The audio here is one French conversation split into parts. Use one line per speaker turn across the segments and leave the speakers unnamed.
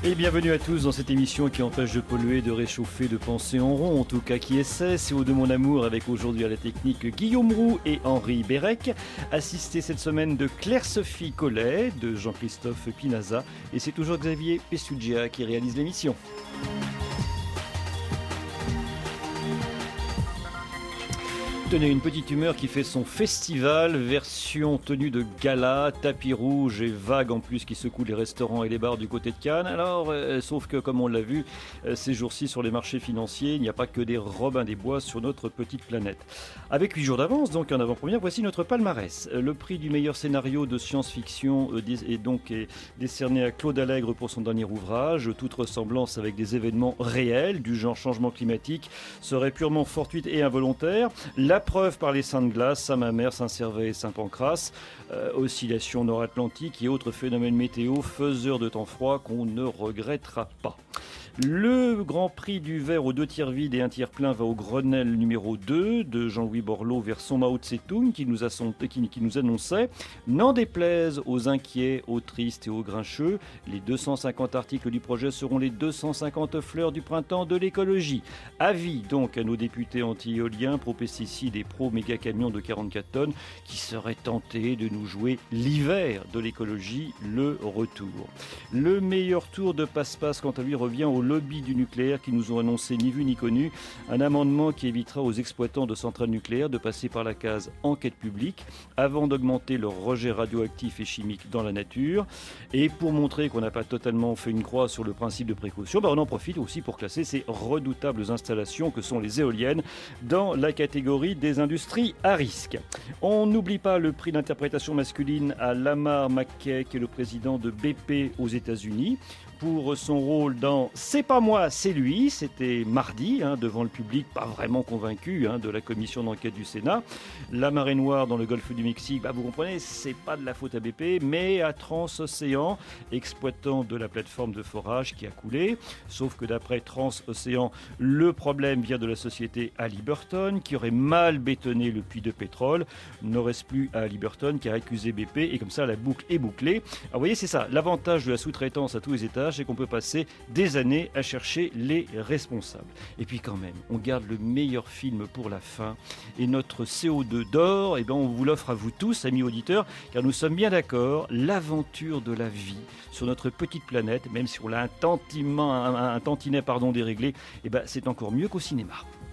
Et bienvenue à tous dans cette émission qui empêche de polluer, de réchauffer, de penser en rond, en tout cas qui essaie. C'est Au de mon amour avec aujourd'hui à la technique Guillaume Roux et Henri Bérec. Assisté cette semaine de Claire-Sophie Collet, de Jean-Christophe Pinaza. Et c'est toujours Xavier Pessugia qui réalise l'émission. Tenez, une petite humeur qui fait son festival, version tenue de gala, tapis rouge et vague en plus qui secoue les restaurants et les bars du côté de Cannes. Alors, sauf que comme on l'a vu ces jours-ci sur les marchés financiers, il n'y a pas que des Robins des Bois sur notre petite planète. Avec 8 jours d'avance, donc en avant-première, voici notre palmarès. Le prix du meilleur scénario de science-fiction est décerné à Claude Allègre pour son dernier ouvrage. Toute ressemblance avec des événements réels du genre changement climatique serait purement fortuite et involontaire. La preuve par les Saints de glace, Saint-Mamère, Saint-Servais et Saint-Pancrace, oscillations nord-atlantiques et autres phénomènes météo, faiseurs de temps froid qu'on ne regrettera pas. Le Grand Prix du verre aux 2 tiers vides et 1 tiers plein va au Grenelle numéro 2 de Jean-Louis Borloo vers son Mao Tse-tung qui nous annonçait « N'en déplaise aux inquiets, aux tristes et aux grincheux, les 250 articles du projet seront les 250 fleurs du printemps de l'écologie. Avis donc à nos députés anti-éoliens, pro-pesticides et pro-méga-camions de 44 tonnes qui seraient tentés de nous jouer l'hiver de l'écologie, le retour. » Le meilleur tour de passe-passe quant à lui revient au lobby du nucléaire qui nous ont annoncé ni vu ni connu un amendement qui évitera aux exploitants de centrales nucléaires de passer par la case enquête publique avant d'augmenter leur rejet radioactif et chimique dans la nature. Et pour montrer qu'on n'a pas totalement fait une croix sur le principe de précaution, on en profite aussi pour classer ces redoutables installations que sont les éoliennes dans la catégorie des industries à risque. On n'oublie pas le prix d'interprétation masculine à Lamar McKay qui est le président de BP aux États-Unis pour son rôle dans C'est pas moi, c'est lui. C'était mardi, devant le public pas vraiment convaincu de la commission d'enquête du Sénat. La marée noire dans le golfe du Mexique, vous comprenez, c'est pas de la faute à BP, mais à Transocéan, exploitant de la plateforme de forage qui a coulé. Sauf que d'après Transocéan, le problème vient de la société Halliburton qui aurait mal bétonné le puits de pétrole. Ne reste plus à Halliburton qu'à accuser BP et comme ça la boucle est bouclée. Alors vous voyez, c'est ça, l'avantage de la sous-traitance à tous les étages, c'est qu'on peut passer des années à chercher les responsables. Et puis quand même, on garde le meilleur film pour la fin. Et notre CO2 d'or, on vous l'offre à vous tous, amis auditeurs, car nous sommes bien d'accord, l'aventure de la vie sur notre petite planète, même si on l'a un tantinet déréglé, c'est encore mieux qu'au cinéma.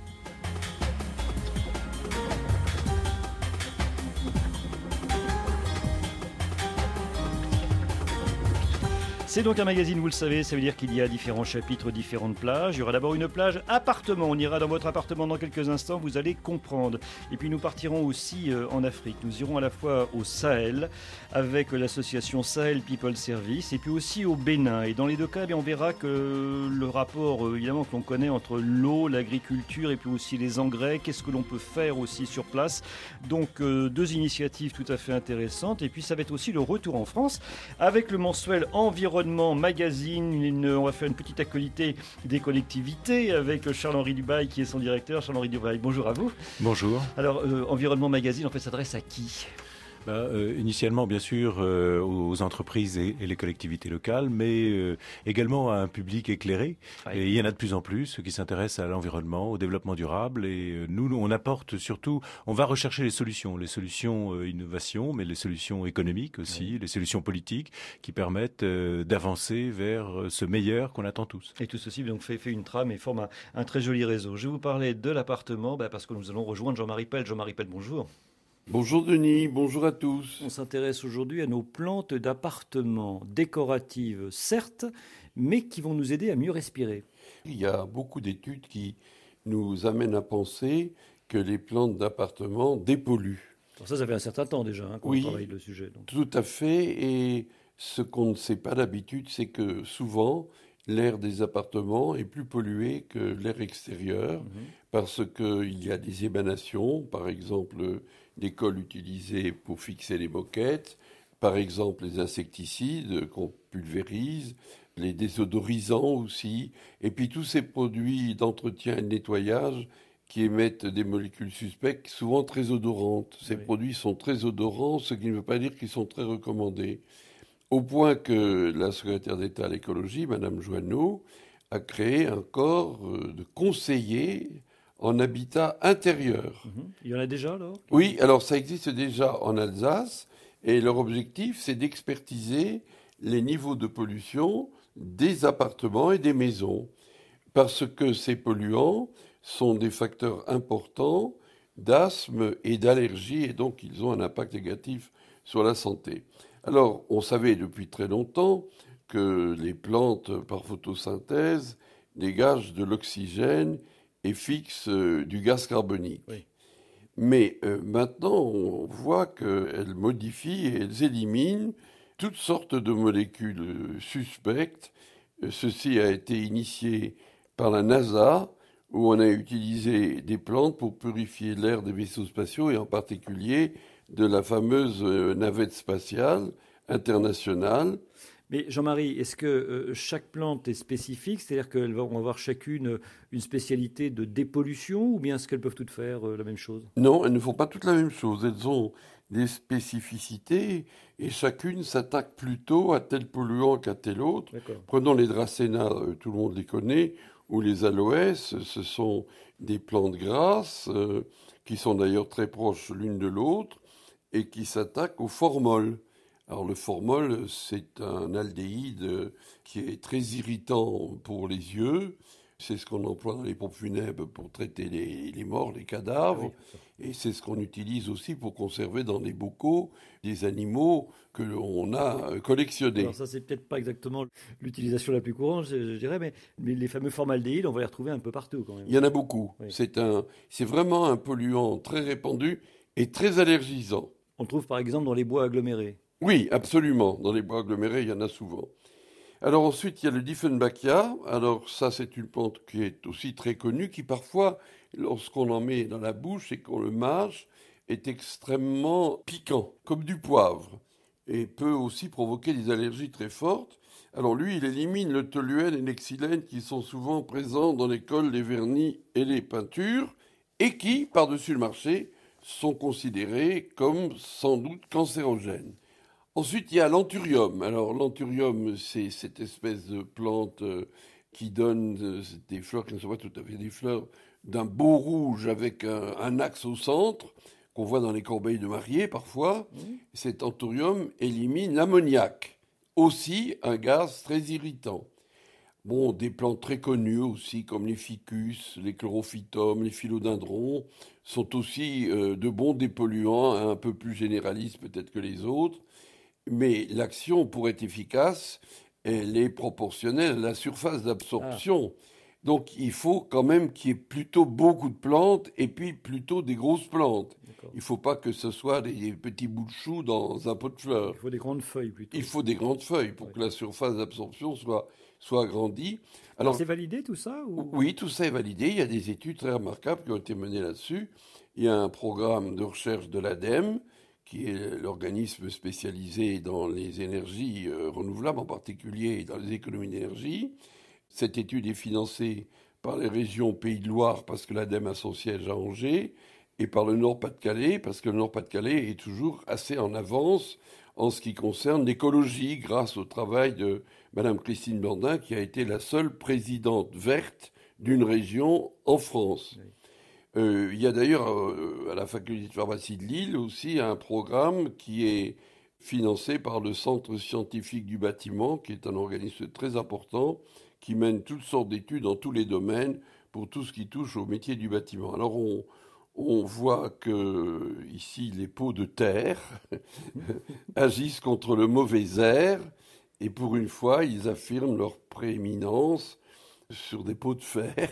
C'est donc un magazine, vous le savez, ça veut dire qu'il y a différents chapitres, différentes plages. Il y aura d'abord une plage appartement. On ira dans votre appartement dans quelques instants, vous allez comprendre. Et puis nous partirons aussi en Afrique. Nous irons à la fois au Sahel avec l'association Sahel People Service et puis aussi au Bénin. Et dans les deux cas, on verra que le rapport évidemment que l'on connaît entre l'eau, l'agriculture et puis aussi les engrais, qu'est-ce que l'on peut faire aussi sur place. Donc 2 initiatives tout à fait intéressantes. Et puis ça va être aussi le retour en France avec le mensuel Environnement Magazine. On va faire une petite actualité des collectivités avec Charles-Henri Dubail qui est son directeur. Charles-Henri Dubail, bonjour à vous.
Bonjour.
Alors, Environnement Magazine, en fait, s'adresse à qui ?
Initialement, bien sûr, aux entreprises et les collectivités locales, mais également à un public éclairé. Oui. Et il y en a de plus en plus, ceux qui s'intéressent à l'environnement, au développement durable. Et nous, on apporte surtout, on va rechercher les solutions innovation, mais les solutions économiques aussi, oui. Les solutions politiques qui permettent d'avancer vers ce meilleur qu'on attend tous.
Et tout ceci donc fait une trame et forme un très joli réseau. Je vais vous parler de l'appartement parce que nous allons rejoindre Jean-Marie Pell. Jean-Marie Pell, bonjour.
Bonjour Denis, bonjour à tous.
On s'intéresse aujourd'hui à nos plantes d'appartement, décoratives certes, mais qui vont nous aider à mieux respirer.
Il y a beaucoup d'études qui nous amènent à penser que les plantes d'appartement dépolluent.
Alors ça fait un certain temps déjà qu'on travaille le sujet. Donc.
Tout à fait, et ce qu'on ne sait pas d'habitude, c'est que souvent, l'air des appartements est plus pollué que l'air extérieur, parce qu'il y a des émanations, par exemple les cols utilisés pour fixer les moquettes, par exemple les insecticides qu'on pulvérise, les désodorisants aussi, et puis tous ces produits d'entretien et de nettoyage qui émettent des molécules suspectes, souvent très odorantes. Ces produits sont très odorants, ce qui ne veut pas dire qu'ils sont très recommandés. au point que la secrétaire d'État à l'écologie, Madame Joanneau, a créé un corps de conseillers en habitat intérieur.
Il y en a déjà alors ?
Oui, alors ça existe déjà en Alsace et leur objectif c'est d'expertiser les niveaux de pollution des appartements et des maisons parce que ces polluants sont des facteurs importants d'asthme et d'allergie et donc ils ont un impact négatif sur la santé. Alors on savait depuis très longtemps que les plantes par photosynthèse dégagent de l'oxygène et fixent du gaz carbonique.
Oui.
Mais maintenant, on voit qu'elles modifient et elles éliminent toutes sortes de molécules suspectes. Ceci a été initié par la NASA, où on a utilisé des plantes pour purifier l'air des vaisseaux spatiaux et en particulier de la fameuse navette spatiale internationale.
Mais Jean-Marie, est-ce que chaque plante est spécifique, c'est-à-dire qu'elles vont avoir chacune une spécialité de dépollution, ou bien est-ce qu'elles peuvent toutes faire la même chose ?
Non, elles ne font pas toutes la même chose. Elles ont des spécificités et chacune s'attaque plutôt à tel polluant qu'à tel autre.
D'accord.
Prenons les Dracæna, tout le monde les connaît, ou les aloès, ce sont des plantes grasses qui sont d'ailleurs très proches l'une de l'autre et qui s'attaquent au formol. Alors le formol, c'est un aldéhyde qui est très irritant pour les yeux. C'est ce qu'on emploie dans les pompes funèbres pour traiter les morts, les cadavres. Oui. Et c'est ce qu'on utilise aussi pour conserver dans les bocaux des animaux que l'on a collectionnés.
Alors ça, c'est peut-être pas exactement l'utilisation la plus courante, je dirais, mais les fameux formaldéhydes, on va les retrouver un peu partout quand même.
Il y en a beaucoup. Oui. C'est vraiment un polluant très répandu et très allergisant.
On le trouve par exemple dans les bois agglomérés.
Oui, absolument. Dans les bois agglomérés, il y en a souvent. Alors ensuite, il y a le Dieffenbachia. Alors ça, c'est une plante qui est aussi très connue, qui parfois, lorsqu'on en met dans la bouche et qu'on le mâche, est extrêmement piquant, comme du poivre, et peut aussi provoquer des allergies très fortes. Alors lui, il élimine le toluène et l'exilène qui sont souvent présents dans les cols, les vernis et les peintures, et qui, par-dessus le marché, sont considérés comme sans doute cancérogènes. Ensuite, il y a l'anthurium. Alors, l'anthurium, c'est cette espèce de plante qui donne des fleurs qui ne sont pas tout à fait des fleurs, d'un beau rouge avec un axe au centre, qu'on voit dans les corbeilles de mariée parfois. Cet anthurium élimine l'ammoniac, aussi un gaz très irritant. Bon, des plantes très connues aussi, comme les ficus, les chlorophytum, les philodendrons, sont aussi de bons dépolluants, un peu plus généralistes peut-être que les autres. Mais l'action, pour être efficace, elle est proportionnelle à la surface d'absorption. Donc il faut quand même qu'il y ait plutôt beaucoup de plantes et puis plutôt des grosses plantes. D'accord. Il ne faut pas que ce soit des petits bouts de choux dans un pot de fleurs.
Il faut des grandes feuilles plutôt.
Il faut des grandes feuilles pour que la surface d'absorption soit agrandie.
Alors c'est validé tout ça ou...
Oui, tout ça est validé. Il y a des études très remarquables qui ont été menées là-dessus. Il y a un programme de recherche de l'ADEME, qui est l'organisme spécialisé dans les énergies renouvelables, en particulier dans les économies d'énergie. Cette étude est financée par les régions Pays de Loire, parce que l'ADEME a son siège à Angers, et par le Nord-Pas-de-Calais, parce que le Nord-Pas-de-Calais est toujours assez en avance en ce qui concerne l'écologie, grâce au travail de Mme Christine Blandin, qui a été la seule présidente verte d'une région en France. Oui. Il y a d'ailleurs à la faculté de pharmacie de Lille aussi un programme qui est financé par le Centre scientifique du bâtiment, qui est un organisme très important, qui mène toutes sortes d'études dans tous les domaines pour tout ce qui touche au métier du bâtiment. Alors on voit que ici les pots de terre agissent contre le mauvais air et pour une fois ils affirment leur prééminence sur des pots de fer,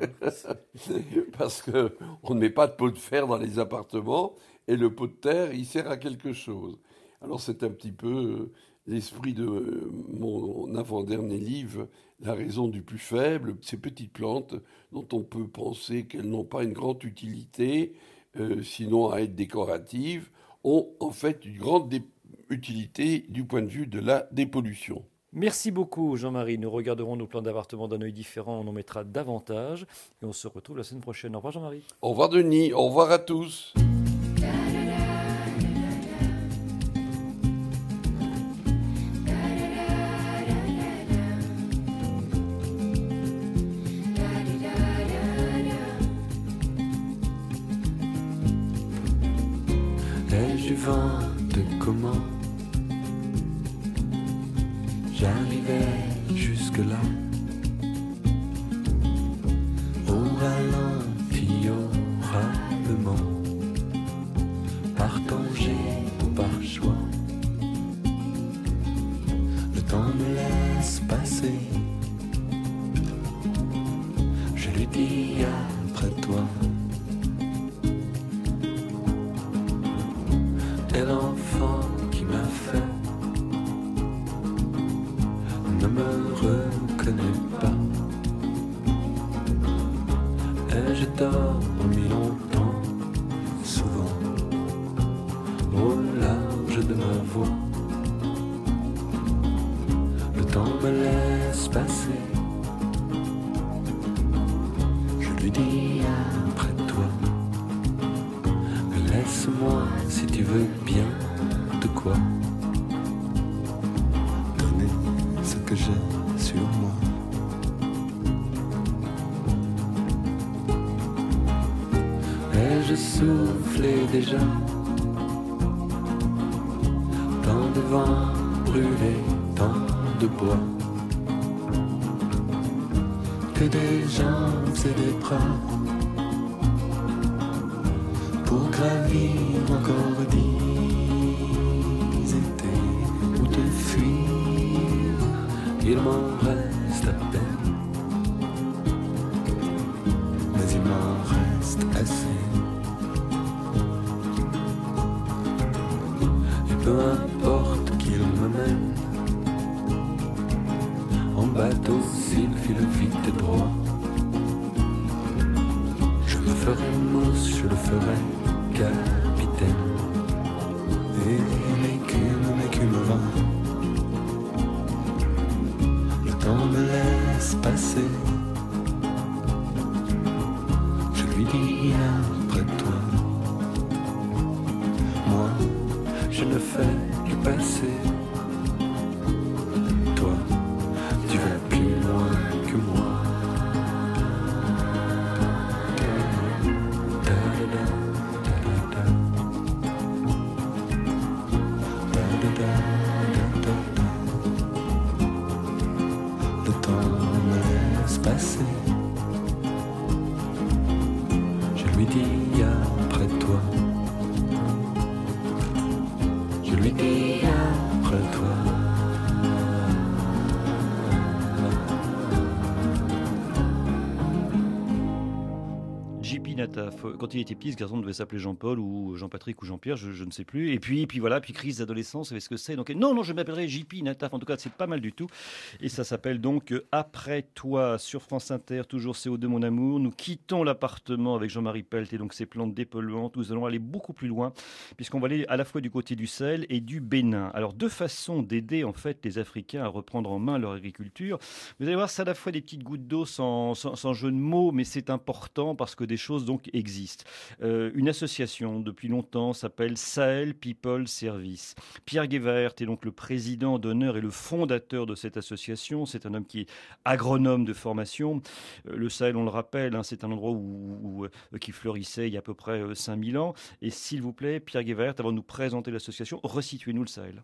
parce qu'on ne met pas de pots de fer dans les appartements, et le pot de terre, il sert à quelque chose. Alors c'est un petit peu l'esprit de mon avant-dernier livre, La raison du plus faible, ces petites plantes dont on peut penser qu'elles n'ont pas une grande utilité, sinon à être décoratives, ont en fait une grande utilité du point de vue de la dépollution.
Merci beaucoup Jean-Marie, nous regarderons nos plans d'appartement d'un œil différent, on en mettra davantage et on se retrouve la semaine prochaine. Au revoir Jean-Marie.
Au revoir Denis, au revoir à tous.
vent de comment j'arrivais jusque-là, au ralenti, oralement, par danger ou par choix. Le temps me laisse passer, je lui dis après toi. Et l'enfant qui m'a fait ne me reconnaît pas. Et j'ai dormi longtemps, souvent, au large de ma voix. Le temps me laisse passer, je lui dis après toi. Mais laisse-moi, si tu veux bien, de quoi donner ce que j'ai sur moi. Et je soufflais déjà, tant de vent brûlé, tant de bois, que des jambes et des bras pour gravir encore 10 étés ou te fuir. Il m'en reste à peine, mais il m'en reste assez. Et peu importe qu'il me mène en bateau s'il file vite et droit, je me ferai mousse, je le ferai capitaine. Et m'écumera. Le temps me laisse passer, je lui dis après toi. Moi, je ne fais que passer. Toi, tu vas plus loin que moi. Le temps me laisse passer, je lui dis après toi. Je lui dis après toi.
JP Nataf, quand il était petit, ce garçon devait s'appeler Jean-Paul ou Jean-Patrick ou Jean-Pierre, je ne sais plus. Et puis voilà, puis crise d'adolescence, vous savez ce que c'est. Donc non, je m'appellerai JP Nataf. En tout cas, c'est pas mal du tout. Et ça s'appelle donc Après toi sur France Inter, toujours CO2 mon amour. Nous quittons l'appartement avec Jean-Marie Pelt et donc ses plantes dépolluantes. Nous allons aller beaucoup plus loin puisqu'on va aller à la fois du côté du Sahel et du Bénin. Alors deux façons d'aider en fait les Africains à reprendre en main leur agriculture. Vous allez voir, c'est à la fois des petites gouttes d'eau sans jeu de mots, mais c'est important parce que des choses donc existent. Une association depuis longtemps s'appelle Sahel People Service. Pierre Guévert est donc le président d'honneur et le fondateur de cette association. C'est un homme qui est agronome de formation. Le Sahel, on le rappelle, c'est un endroit qui fleurissait il y a à peu près 5000 ans. Et s'il vous plaît, Pierre Guévert, avant de nous présenter l'association, resituez-nous le Sahel.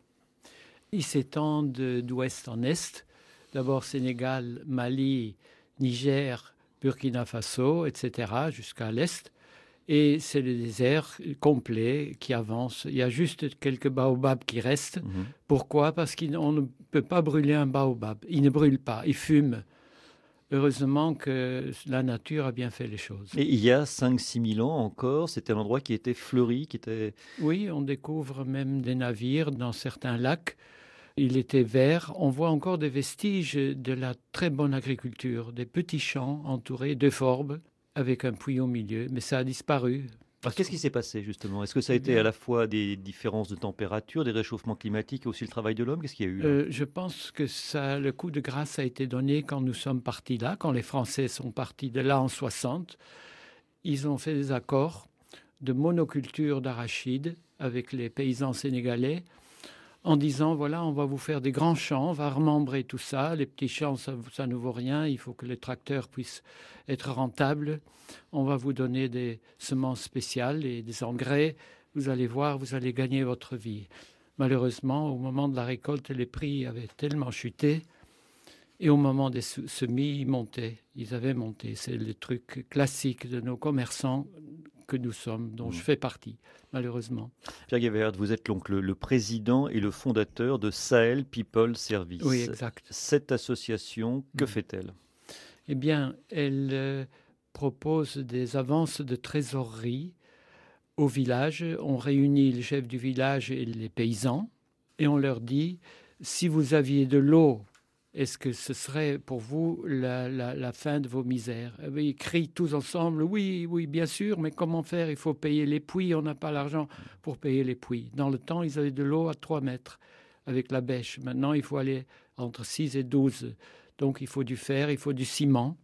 Il s'étend d'ouest en est. D'abord Sénégal, Mali, Niger, Burkina Faso, etc., jusqu'à l'est. Et c'est le désert complet qui avance. Il y a juste quelques baobabs qui restent. Pourquoi ? Parce qu'on ne peut pas brûler un baobab. Il ne brûle pas, il fume. Heureusement que la nature a bien fait les choses.
Et il y a 5-6 000 ans encore, c'était un endroit qui était fleuri, qui était...
Oui, on découvre même des navires dans certains lacs. Il était vert. On voit encore des vestiges de la très bonne agriculture, des petits champs entourés de forbes avec un puits au milieu, mais ça a disparu.
Alors, qu'est-ce qui s'est passé justement ? Est-ce que ça a été à la fois des différences de température, des réchauffements climatiques et aussi le travail de l'homme ? Qu'est-ce qu'il y a eu ?
Je pense que le coup de grâce a été donné quand nous sommes partis là, quand les Français sont partis de là en 60. Ils ont fait des accords de monoculture d'arachides avec les paysans sénégalais en disant, voilà, on va vous faire des grands champs, on va remembrer tout ça. Les petits champs, ça ne vaut rien. Il faut que les tracteurs puissent être rentables. On va vous donner des semences spéciales et des engrais vous allez voir, vous allez gagner votre vie. Malheureusement, au moment de la récolte, les prix avaient tellement chuté. Et au moment des semis, ils avaient monté. C'est le truc classique de nos commerçants que nous sommes, dont je fais partie, malheureusement.
Pierre Guévert, vous êtes donc le président et le fondateur de Sahel People Service.
Oui, exact.
Cette association, que fait-elle ?
Eh bien, elle propose des avances de trésorerie au village. On réunit le chef du village et les paysans et on leur dit, si vous aviez de l'eau, est-ce que ce serait pour vous la fin de vos misères ? Ils crient tous ensemble, oui, bien sûr, mais comment faire ? Il faut payer les puits, on n'a pas l'argent pour payer les puits. Dans le temps, ils avaient de l'eau à 3 mètres avec la bêche. Maintenant, il faut aller entre 6 et 12. Donc, il faut du fer, il faut du ciment.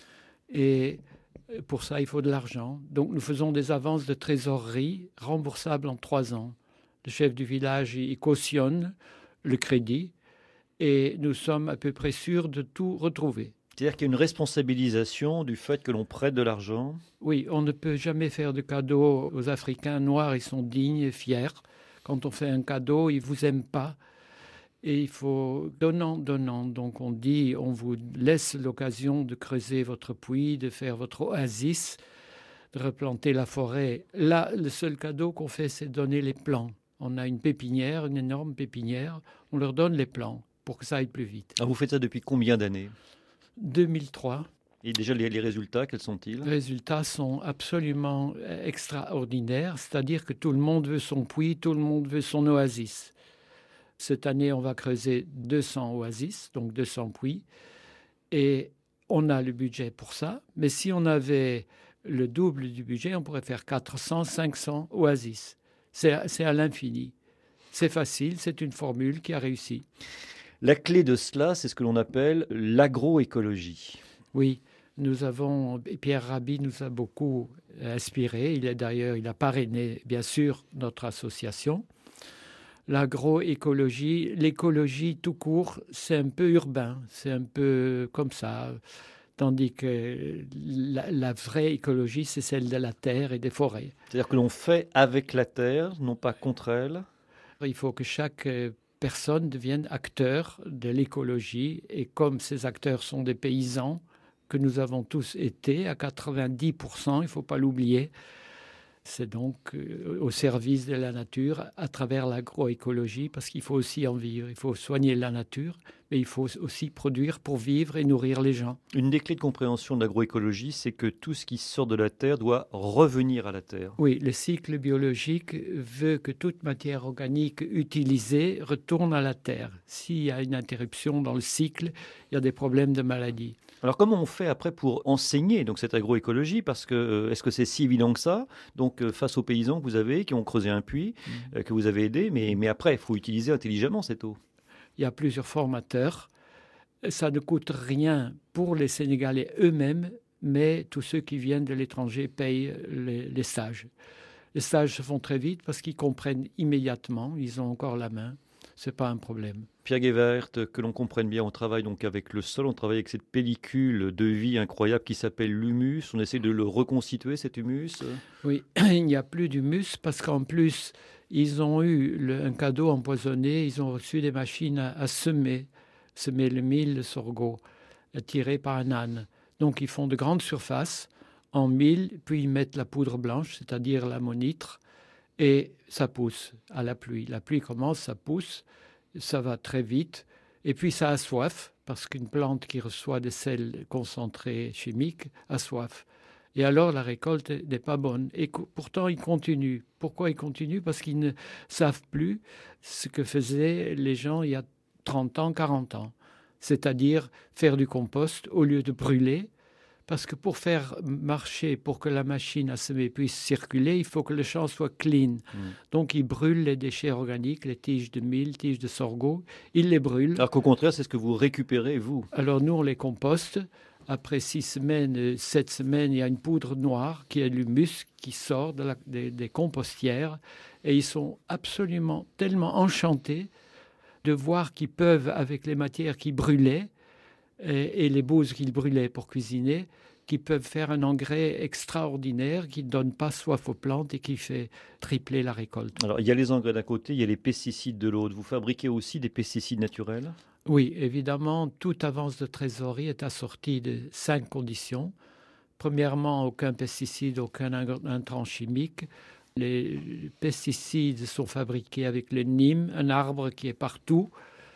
Et pour ça, il faut de l'argent. Donc, nous faisons des avances de trésorerie remboursables en 3 ans. Le chef du village, il cautionne le crédit. Et nous sommes à peu près sûrs de tout retrouver.
C'est-à-dire qu'il y a une responsabilisation du fait que l'on prête de l'argent ?
Oui, on ne peut jamais faire de cadeaux aux Africains noirs. Ils sont dignes et fiers. Quand on fait un cadeau, ils ne vous aiment pas. Et il faut donnant. Donc on dit, on vous laisse l'occasion de creuser votre puits, de faire votre oasis, de replanter la forêt. Là, le seul cadeau qu'on fait, c'est donner les plants. On a une pépinière, une énorme pépinière. On leur donne les plants pour que ça aille plus vite.
Alors vous faites ça depuis combien d'années ?
2003.
Et déjà, les résultats, quels sont-ils ?
Les résultats sont absolument extraordinaires, c'est-à-dire que tout le monde veut son puits, tout le monde veut son oasis. Cette année, on va creuser 200 oasis, donc 200 puits, et on a le budget pour ça. Mais si on avait le double du budget, on pourrait faire 400, 500 oasis. C'est à l'infini. C'est facile, c'est une formule qui a réussi.
La clé de cela, c'est ce que l'on appelle l'agroécologie.
Oui, Pierre Rabhi nous a beaucoup inspiré. Il a parrainé, bien sûr, notre association. L'agroécologie, l'écologie tout court, c'est un peu urbain, c'est un peu comme ça. Tandis que la vraie écologie, c'est celle de la terre et des forêts.
C'est-à-dire que l'on fait avec la terre, non pas contre elle.
Il faut que chaque personne devienne acteur de l'écologie. Et comme ces acteurs sont des paysans, que nous avons tous été à 90%, il ne faut pas l'oublier, c'est donc au service de la nature à travers l'agroécologie, parce qu'il faut aussi en vivre. Il faut soigner la nature, mais il faut aussi produire pour vivre et nourrir les gens.
Une des clés de compréhension de l'agroécologie, c'est que tout ce qui sort de la terre doit revenir à la terre.
Oui, le cycle biologique veut que toute matière organique utilisée retourne à la terre. S'il y a une interruption dans le cycle, il y a des problèmes de maladie.
Alors comment on fait après pour enseigner donc cette agroécologie ? Parce que est-ce que c'est si évident que ça ? Donc face aux paysans que vous avez, qui ont creusé un puits, que vous avez aidé, mais après il faut utiliser intelligemment cette eau.
Il y a plusieurs formateurs. Ça ne coûte rien pour les Sénégalais eux-mêmes, mais tous ceux qui viennent de l'étranger payent les stages. Les stages se font très vite parce qu'ils comprennent immédiatement, ils ont encore la main. Ce n'est pas un problème.
Pierre Guévert, que l'on comprenne bien, on travaille donc avec le sol, on travaille avec cette pellicule de vie incroyable qui s'appelle l'humus. On essaie de le reconstituer, cet humus.
Oui, il n'y a plus d'humus parce qu'en plus, ils ont eu un cadeau empoisonné. Ils ont reçu des machines à semer le mil, le sorgho, tiré par un âne. Donc, ils font de grandes surfaces en mil, puis ils mettent la poudre blanche, c'est-à-dire l'ammonitre, et ça pousse à la pluie. La pluie commence, ça pousse, ça va très vite, et puis ça a soif, parce qu'une plante qui reçoit des sels concentrés chimiques a soif. Et alors la récolte n'est pas bonne. Et pourtant, ils continuent. Pourquoi ils continuent ? Parce qu'ils ne savent plus ce que faisaient les gens il y a 30 ans, 40 ans. C'est-à-dire faire du compost au lieu de brûler. Parce que pour faire marcher, pour que la machine à semer puisse circuler, il faut que le champ soit clean. Donc, ils brûlent les déchets organiques, les tiges de mil, tiges de sorgho. Ils les brûlent.
Alors qu'au contraire, c'est ce que vous récupérez, vous.
Alors, nous, on les composte. Après 6 semaines, 7 semaines, il y a une poudre noire qui est l'humus qui sort des compostières. Et ils sont absolument tellement enchantés de voir qu'ils peuvent, avec les matières qui brûlaient, et les bouses qu'ils brûlaient pour cuisiner, qui peuvent faire un engrais extraordinaire qui ne donne pas soif aux plantes et qui fait tripler la récolte.
Alors, il y a les engrais d'un côté, il y a les pesticides de l'autre. Vous fabriquez aussi des pesticides naturels ?
Oui, évidemment, toute avance de trésorerie est assortie de 5 conditions. Premièrement, aucun pesticide, aucun intrant chimique. Les pesticides sont fabriqués avec le Nîmes, un arbre qui est partout.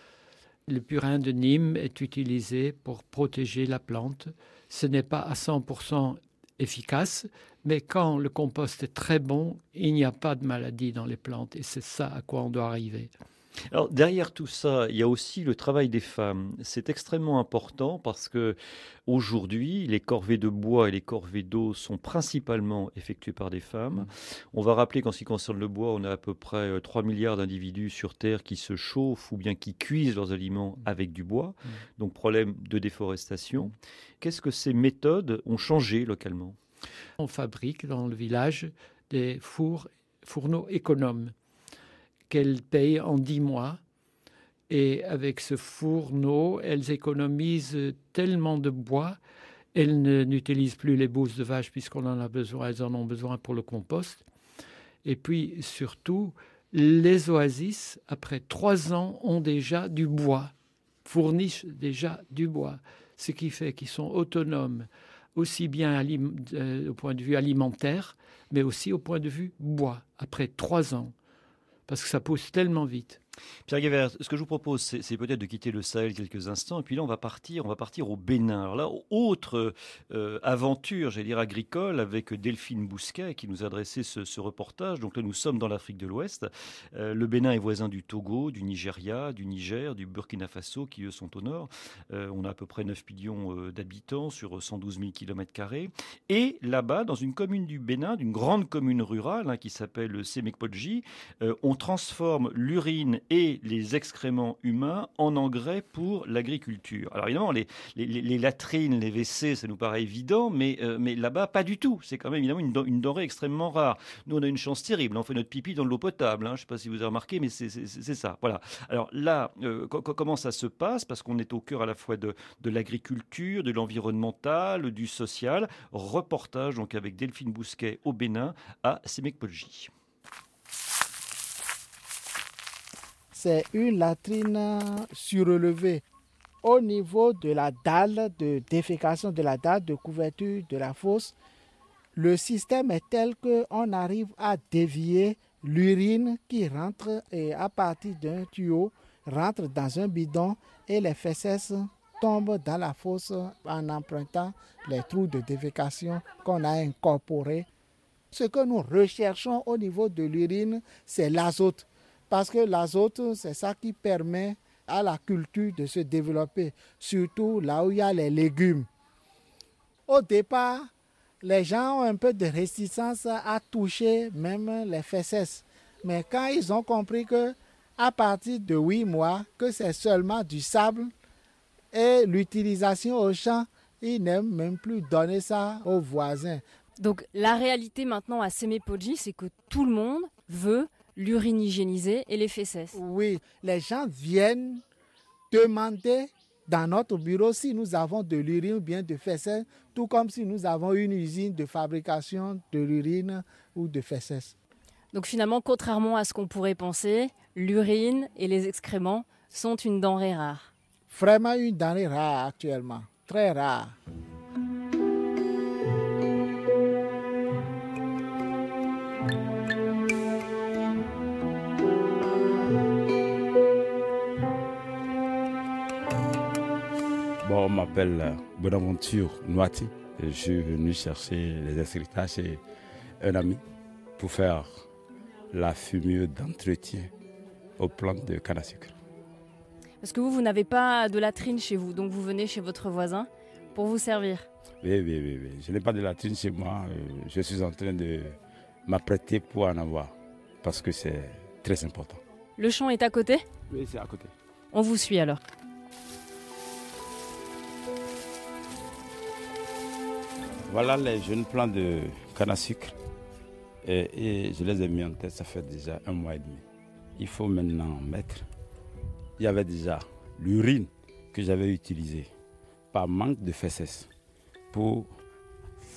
Le purin de Nîmes est utilisé pour protéger la plante. Ce n'est pas à 100% efficace, mais quand le compost est très bon, il n'y a pas de maladie dans les plantes et c'est ça à quoi on doit arriver.
Alors, derrière tout ça, il y a aussi le travail des femmes. C'est extrêmement important parce que aujourd'hui, les corvées de bois et les corvées d'eau sont principalement effectuées par des femmes. On va rappeler qu'en ce qui concerne le bois, on a à peu près 3 milliards d'individus sur Terre qui se chauffent ou bien qui cuisent leurs aliments avec du bois. Donc, problème de déforestation. Qu'est-ce que ces méthodes ont changé localement ?
On fabrique dans le village des fourneaux économes qu'elles payent en 10 mois. Et avec ce fourneau, elles économisent tellement de bois. Elles n'utilisent plus les bousses de vache puisqu'on en a besoin. Elles en ont besoin pour le compost. Et puis surtout, les oasis, après 3 ans, ont déjà du bois, fournissent déjà du bois. Ce qui fait qu'ils sont autonomes, aussi bien au point de vue alimentaire, mais aussi au point de vue bois, après 3 ans. Parce que ça pousse tellement vite.
Pierre Guébert, ce que je vous propose, c'est peut-être de quitter le Sahel quelques instants, et puis là, on va partir au Bénin. Alors là, autre aventure, j'allais dire agricole, avec Delphine Bousquet, qui nous a adressé ce reportage. Donc là, nous sommes dans l'Afrique de l'Ouest. Le Bénin est voisin du Togo, du Nigeria, du Niger, du Burkina Faso, qui eux sont au nord. On a à peu près 9 millions d'habitants sur 112 000 km². Et là-bas, dans une commune du Bénin, d'une grande commune rurale, qui s'appelle Sémékpodji, on transforme l'urine et les excréments humains en engrais pour l'agriculture. Alors évidemment, les latrines, les WC, ça nous paraît évident, mais là-bas, pas du tout. C'est quand même évidemment une denrée extrêmement rare. Nous, on a une chance terrible. On fait notre pipi dans de l'eau potable. Je ne sais pas si vous avez remarqué, mais c'est ça. Voilà. Alors là, comment ça se passe ? Parce qu'on est au cœur à la fois de l'agriculture, de l'environnemental, du social. Reportage donc avec Delphine Bousquet au Bénin à Sémékpodji.
C'est une latrine surélevée. Au niveau de la dalle de défécation, de la dalle de couverture de la fosse, le système est tel qu'on arrive à dévier l'urine qui rentre et à partir d'un tuyau, rentre dans un bidon et les fesses tombent dans la fosse en empruntant les trous de défécation qu'on a incorporés. Ce que nous recherchons au niveau de l'urine, c'est l'azote. Parce que l'azote, c'est ça qui permet à la culture de se développer, surtout là où il y a les légumes. Au départ, les gens ont un peu de réticence à toucher même les fesses. Mais quand ils ont compris qu'à partir de 8 mois, que c'est seulement du sable et l'utilisation au champ, ils n'aiment même plus donner ça aux voisins.
Donc la réalité maintenant à Sémékpodji, c'est que tout le monde veut l'urine hygiénisée et les fesses.
Oui, les gens viennent demander dans notre bureau si nous avons de l'urine ou bien de fesses, tout comme si nous avons une usine de fabrication de l'urine ou de fesses.
Donc finalement, contrairement à ce qu'on pourrait penser, l'urine et les excréments sont une denrée rare.
Vraiment une denrée rare actuellement, très rare.
Bon, on m'appelle Bonaventure Noati. Je suis venu chercher les excrétages chez un ami pour faire la fumure d'entretien aux plantes de canne à sucre.
Parce que vous n'avez pas de latrine chez vous, donc vous venez chez votre voisin pour vous servir.
Oui. Je n'ai pas de latrine chez moi. Je suis en train de m'apprêter pour en avoir parce que c'est très important.
Le champ est à côté ?
Oui, c'est à côté.
On vous suit alors.
Voilà les jeunes plants de canne à sucre et je les ai mis en tête, ça fait déjà 1 mois et demi. Il faut maintenant mettre. Il y avait déjà l'urine que j'avais utilisée par manque de fesses pour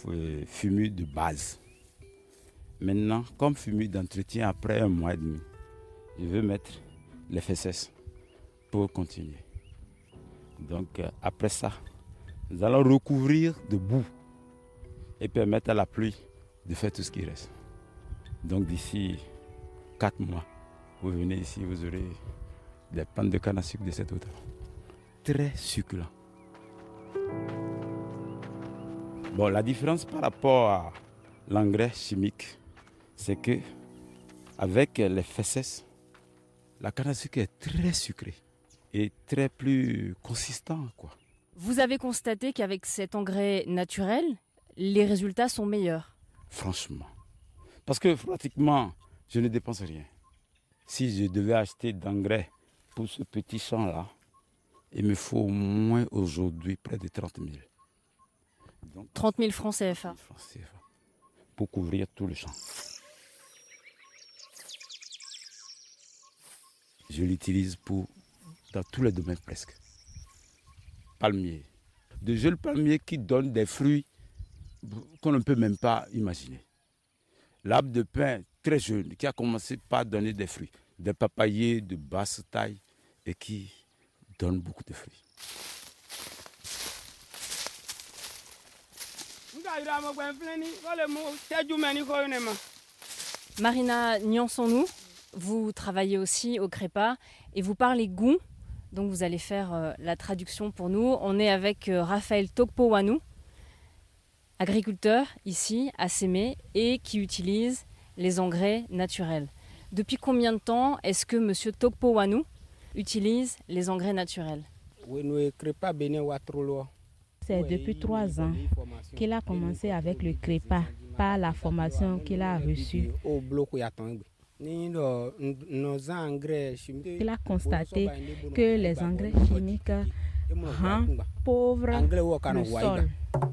fumure de base. Maintenant, comme fumure d'entretien, après 1 mois et demi, je veux mettre les fesses pour continuer. Donc après ça, nous allons recouvrir de boue et permettre à la pluie de faire tout ce qui reste. Donc d'ici 4 mois, vous venez ici, vous aurez des plantes de canne à sucre de cette hauteur. Très succulent. Bon, la différence par rapport à l'engrais chimique, c'est que avec les fesses, la canne à sucre est très sucrée et très plus consistant, quoi.
Vous avez constaté qu'avec cet engrais naturel, les résultats sont meilleurs?
Franchement. Parce que pratiquement, je ne dépense rien. Si je devais acheter d'engrais pour ce petit champ-là, il me faut au moins aujourd'hui près de 30 000. Donc,
30 000 francs CFA.
30 000 francs CFA pour couvrir tout le champ. Je l'utilise dans tous les domaines presque. Palmier. De jeunes palmiers qui donnent des fruits qu'on ne peut même pas imaginer. L'arbre de pin très jeune qui a commencé par donner des fruits. Des papayers de basse taille et qui donnent beaucoup de fruits.
Marina Nyansonou, vous travaillez aussi au CREPA et vous parlez goût. Donc vous allez faire la traduction pour nous. On est avec Raphaël Tokpo-Wanou, agriculteur ici à Sémé et qui utilise les engrais naturels. Depuis combien de temps est-ce que M. Tokpo-Wanou utilise les engrais naturels?
C'est depuis 3 ans qu'il a commencé avec le CREPA par la formation qu'il a reçue. Il a constaté que les engrais chimiques rendent pauvre le sol.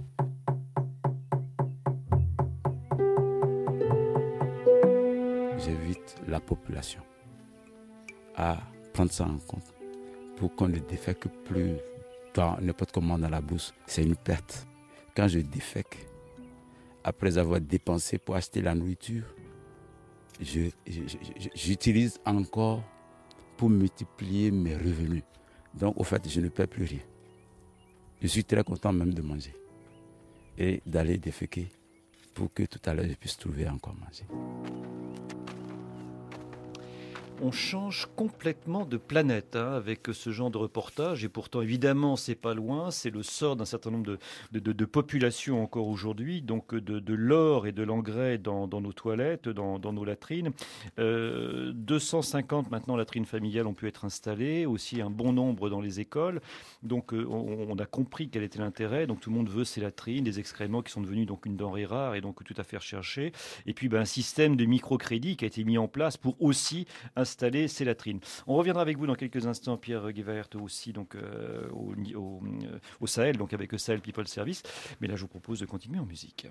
J'invite la population à prendre ça en compte pour qu'on ne défèque plus dans n'importe comment dans la bourse. C'est une perte. Quand je défèque, après avoir dépensé pour acheter la nourriture, j'utilise encore pour multiplier mes revenus. Donc, au fait, je ne perds plus rien. Je suis très content même de manger et d'aller déféquer pour que tout à l'heure, je puisse trouver encore manger.
On change complètement de planète avec ce genre de reportage et pourtant évidemment c'est pas loin, c'est le sort d'un certain nombre de populations encore aujourd'hui, donc de l'or et de l'engrais dans nos toilettes, dans nos latrines. 250 maintenant latrines familiales ont pu être installées, aussi un bon nombre dans les écoles, donc on a compris quel était l'intérêt, donc tout le monde veut ces latrines, des excréments qui sont devenus donc une denrée rare et donc tout à fait recherchée, et puis un système de microcrédit qui a été mis en place pour aussi installer ces latrines. On reviendra avec vous dans quelques instants, Pierre Guévert, aussi donc, au Sahel, donc avec le Sahel People Service. Mais là, je vous propose de continuer en musique.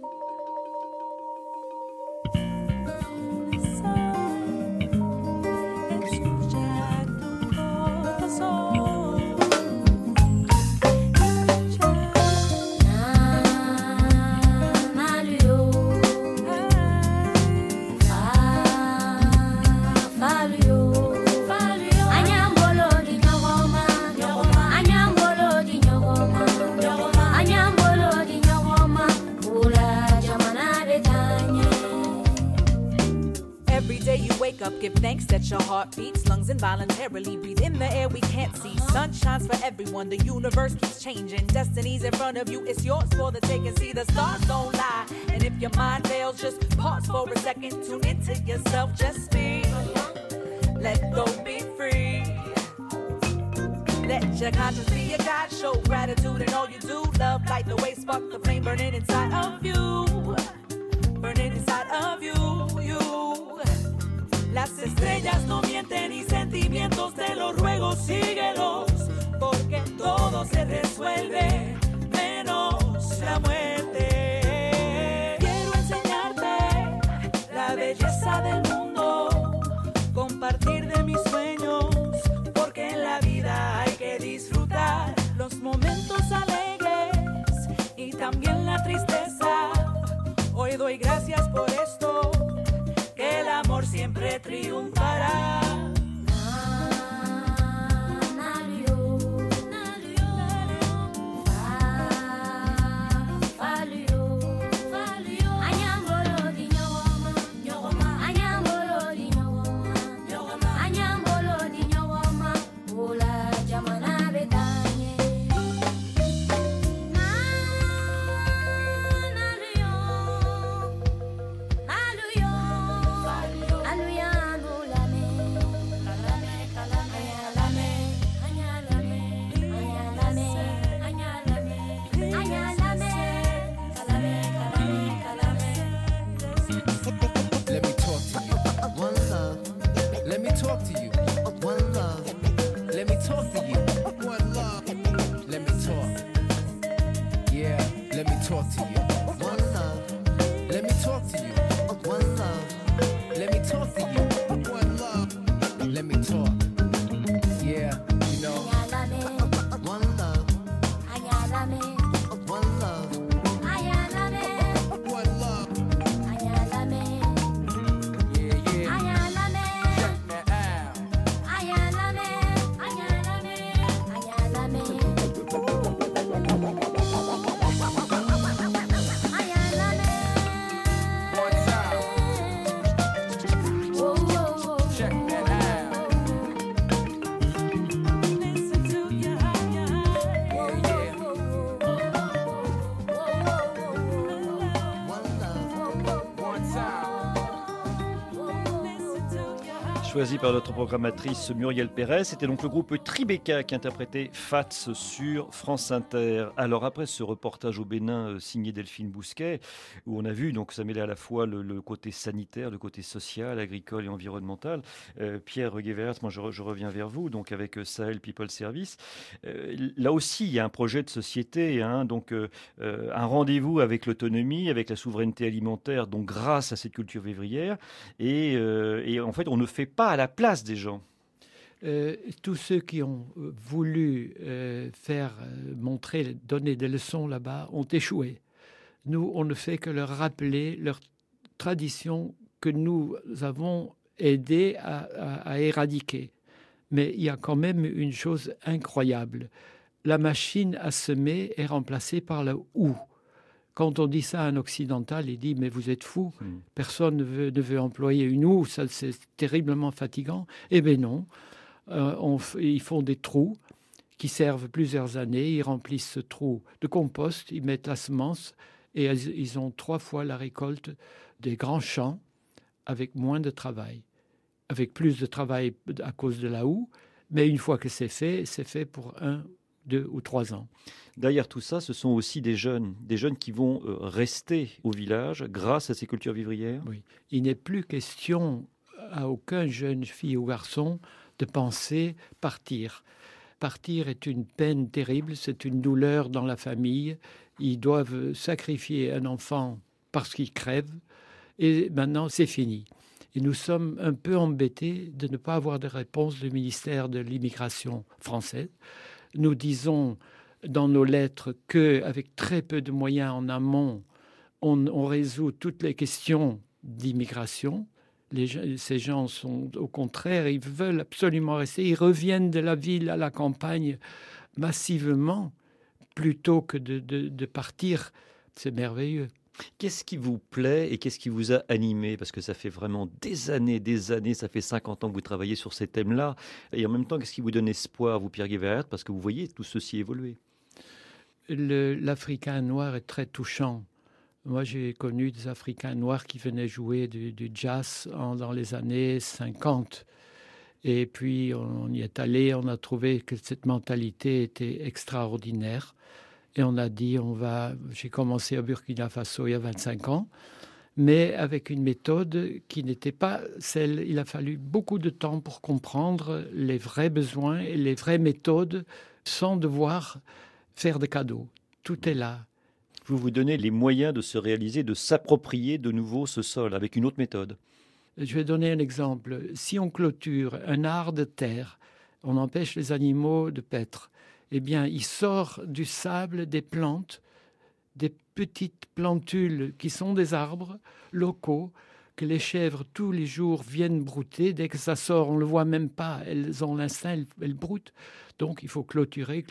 Give thanks that your heart beats, lungs involuntarily breathe in the air we can't see. Sun shines for everyone, the universe keeps changing. Destiny's in front of you, it's yours for the taking. See, the stars don't lie, and if your mind fails, just pause for a second. Tune into yourself, just be. Let go, be free. Let your conscience be your guide. Show gratitude in all you do. Love, light the way, spark the flame burning inside of you. Burning inside of you, you. Las estrellas no mienten y sentimientos, te lo ruego, síguelos, porque todo se resuelve, menos la muerte. Quiero enseñarte la belleza del mundo, compartir de mis sueños, porque en la vida hay que disfrutar los momentos alegres y también la tristeza.
Choisi par notre programmatrice Muriel Pérez, c'était donc le groupe Tribeca qui interprétait Fats sur France Inter. Alors après ce reportage au Bénin signé Delphine Bousquet, où on a vu donc ça mêlait à la fois le côté sanitaire, le côté social, agricole et environnemental. Pierre Guévert, moi je reviens vers vous, donc avec Sahel People Service. Là aussi il y a un projet de société, donc un rendez-vous avec l'autonomie, avec la souveraineté alimentaire, donc grâce à cette culture vivrière. Et en fait on ne fait pas à la place des gens.
Tous ceux qui ont voulu donner des leçons là-bas ont échoué. Nous, on ne fait que leur rappeler leur tradition que nous avons aidé à éradiquer. Mais il y a quand même une chose incroyable. La machine à semer est remplacée par la houe. Quand on dit ça à un occidental, il dit « mais vous êtes fou, personne ne veut employer une houe, ça, c'est terriblement fatigant ». Eh bien non, ils font des trous qui servent plusieurs années, ils remplissent ce trou de compost, ils mettent la semence et ils ont 3 fois la récolte des grands champs avec moins de travail. Avec plus de travail à cause de la houe, mais une fois que c'est fait pour 1, 2 ou 3 ans.
Derrière tout ça, ce sont aussi des jeunes qui vont rester au village grâce à ces cultures vivrières.
Oui. Il n'est plus question à aucun jeune fille ou garçon de penser partir. Partir est une peine terrible, c'est une douleur dans la famille. Ils doivent sacrifier un enfant parce qu'il crève et maintenant c'est fini. Et nous sommes un peu embêtés de ne pas avoir de réponse du ministère de l'immigration française. Nous disons dans nos lettres qu'avec très peu de moyens en amont, on résout toutes les questions d'immigration. Ces gens sont au contraire, ils veulent absolument rester. Ils reviennent de la ville à la campagne massivement plutôt que de partir. C'est merveilleux.
Qu'est-ce qui vous plaît et qu'est-ce qui vous a animé? Parce que ça fait vraiment des années, ça fait 50 ans que vous travaillez sur ces thèmes-là. Et en même temps, qu'est-ce qui vous donne espoir, vous, Pierre Guévert, parce que vous voyez tout ceci évoluer?
L'Africain noir est très touchant. Moi, j'ai connu des Africains noirs qui venaient jouer du jazz dans les années 50. Et puis, on y est allé, on a trouvé que cette mentalité était extraordinaire. Et on a dit, j'ai commencé au Burkina Faso il y a 25 ans, mais avec une méthode qui n'était pas celle. Il a fallu beaucoup de temps pour comprendre les vrais besoins et les vraies méthodes sans devoir faire de cadeaux. Tout est là.
Vous vous donnez les moyens de se réaliser, de s'approprier de nouveau ce sol avec une autre méthode.
Je vais donner un exemple. Si on clôture un art de terre, on empêche les animaux de paître. Eh bien, il sort du sable des plantes, des petites plantules qui sont des arbres locaux que les chèvres tous les jours viennent brouter. Dès que ça sort, on ne le voit même pas. Elles ont l'instinct, elles broutent. Donc, il faut clôturer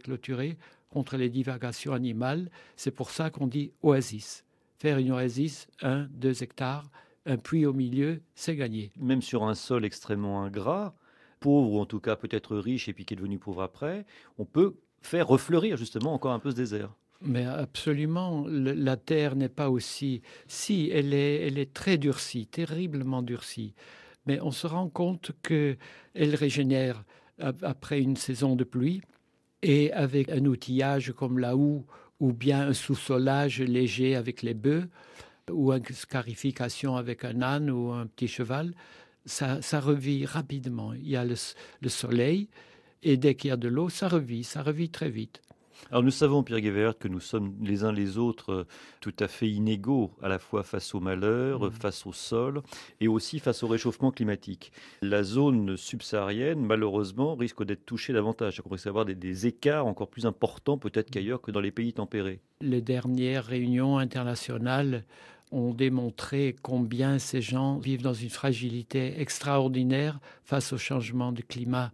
contre les divagations animales. C'est pour ça qu'on dit oasis. Faire une oasis, 1-2 hectares, un puits au milieu, c'est gagné.
Même sur un sol extrêmement ingrat, pauvre ou en tout cas peut-être riche et puis qui est devenu pauvre après, on peut faire refleurir justement encore un peu ce désert.
Mais absolument, la terre n'est pas aussi... Si, elle est très durcie, terriblement durcie. Mais on se rend compte qu'elle régénère après une saison de pluie et avec un outillage comme la houe ou bien un sous-solage léger avec les bœufs ou une scarification avec un âne ou un petit cheval, ça revit rapidement. Il y a le soleil et dès qu'il y a de l'eau, ça revit très vite.
Alors nous savons, Pierre Guévert, que nous sommes les uns les autres tout à fait inégaux, à la fois face au malheur, face au sol et aussi face au réchauffement climatique. La zone subsaharienne, malheureusement, risque d'être touchée davantage. On risque d'avoir des écarts encore plus importants peut-être qu'ailleurs que dans les pays tempérés.
Les dernières réunions internationales ont démontré combien ces gens vivent dans une fragilité extraordinaire face au changement du climat.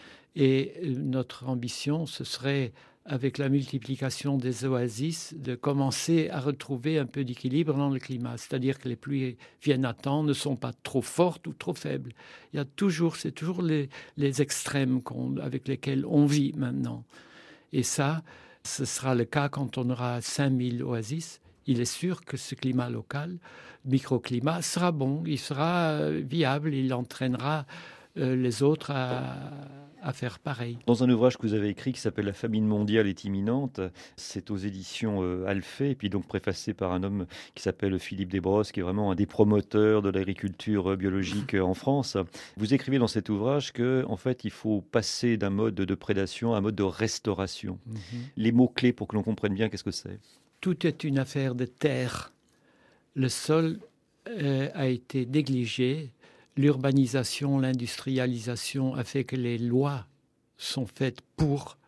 Et notre ambition, ce serait, avec la multiplication des oasis, de commencer à retrouver un peu d'équilibre dans le climat. C'est-à-dire que les pluies viennent à temps, ne sont pas trop fortes ou trop faibles. C'est toujours les extrêmes avec lesquels on vit maintenant. Et ça, ce sera le cas quand on aura 5000 oasis. il est sûr que ce climat local, microclimat, sera bon, il sera viable, il entraînera les autres à faire pareil.
Dans un ouvrage que vous avez écrit qui s'appelle « La famine mondiale est imminente », c'est aux éditions Alphée, et puis donc préfacé par un homme qui s'appelle Philippe Desbrosses, qui est vraiment un des promoteurs de l'agriculture biologique en France. Vous écrivez dans cet ouvrage qu'en fait, il faut passer d'un mode de prédation à un mode de restauration. Les mots-clés pour que l'on comprenne bien, qu'est-ce que c'est ?
Tout est une affaire de terre. Le sol a été négligé. L'urbanisation, l'industrialisation a fait que les lois sont faites pour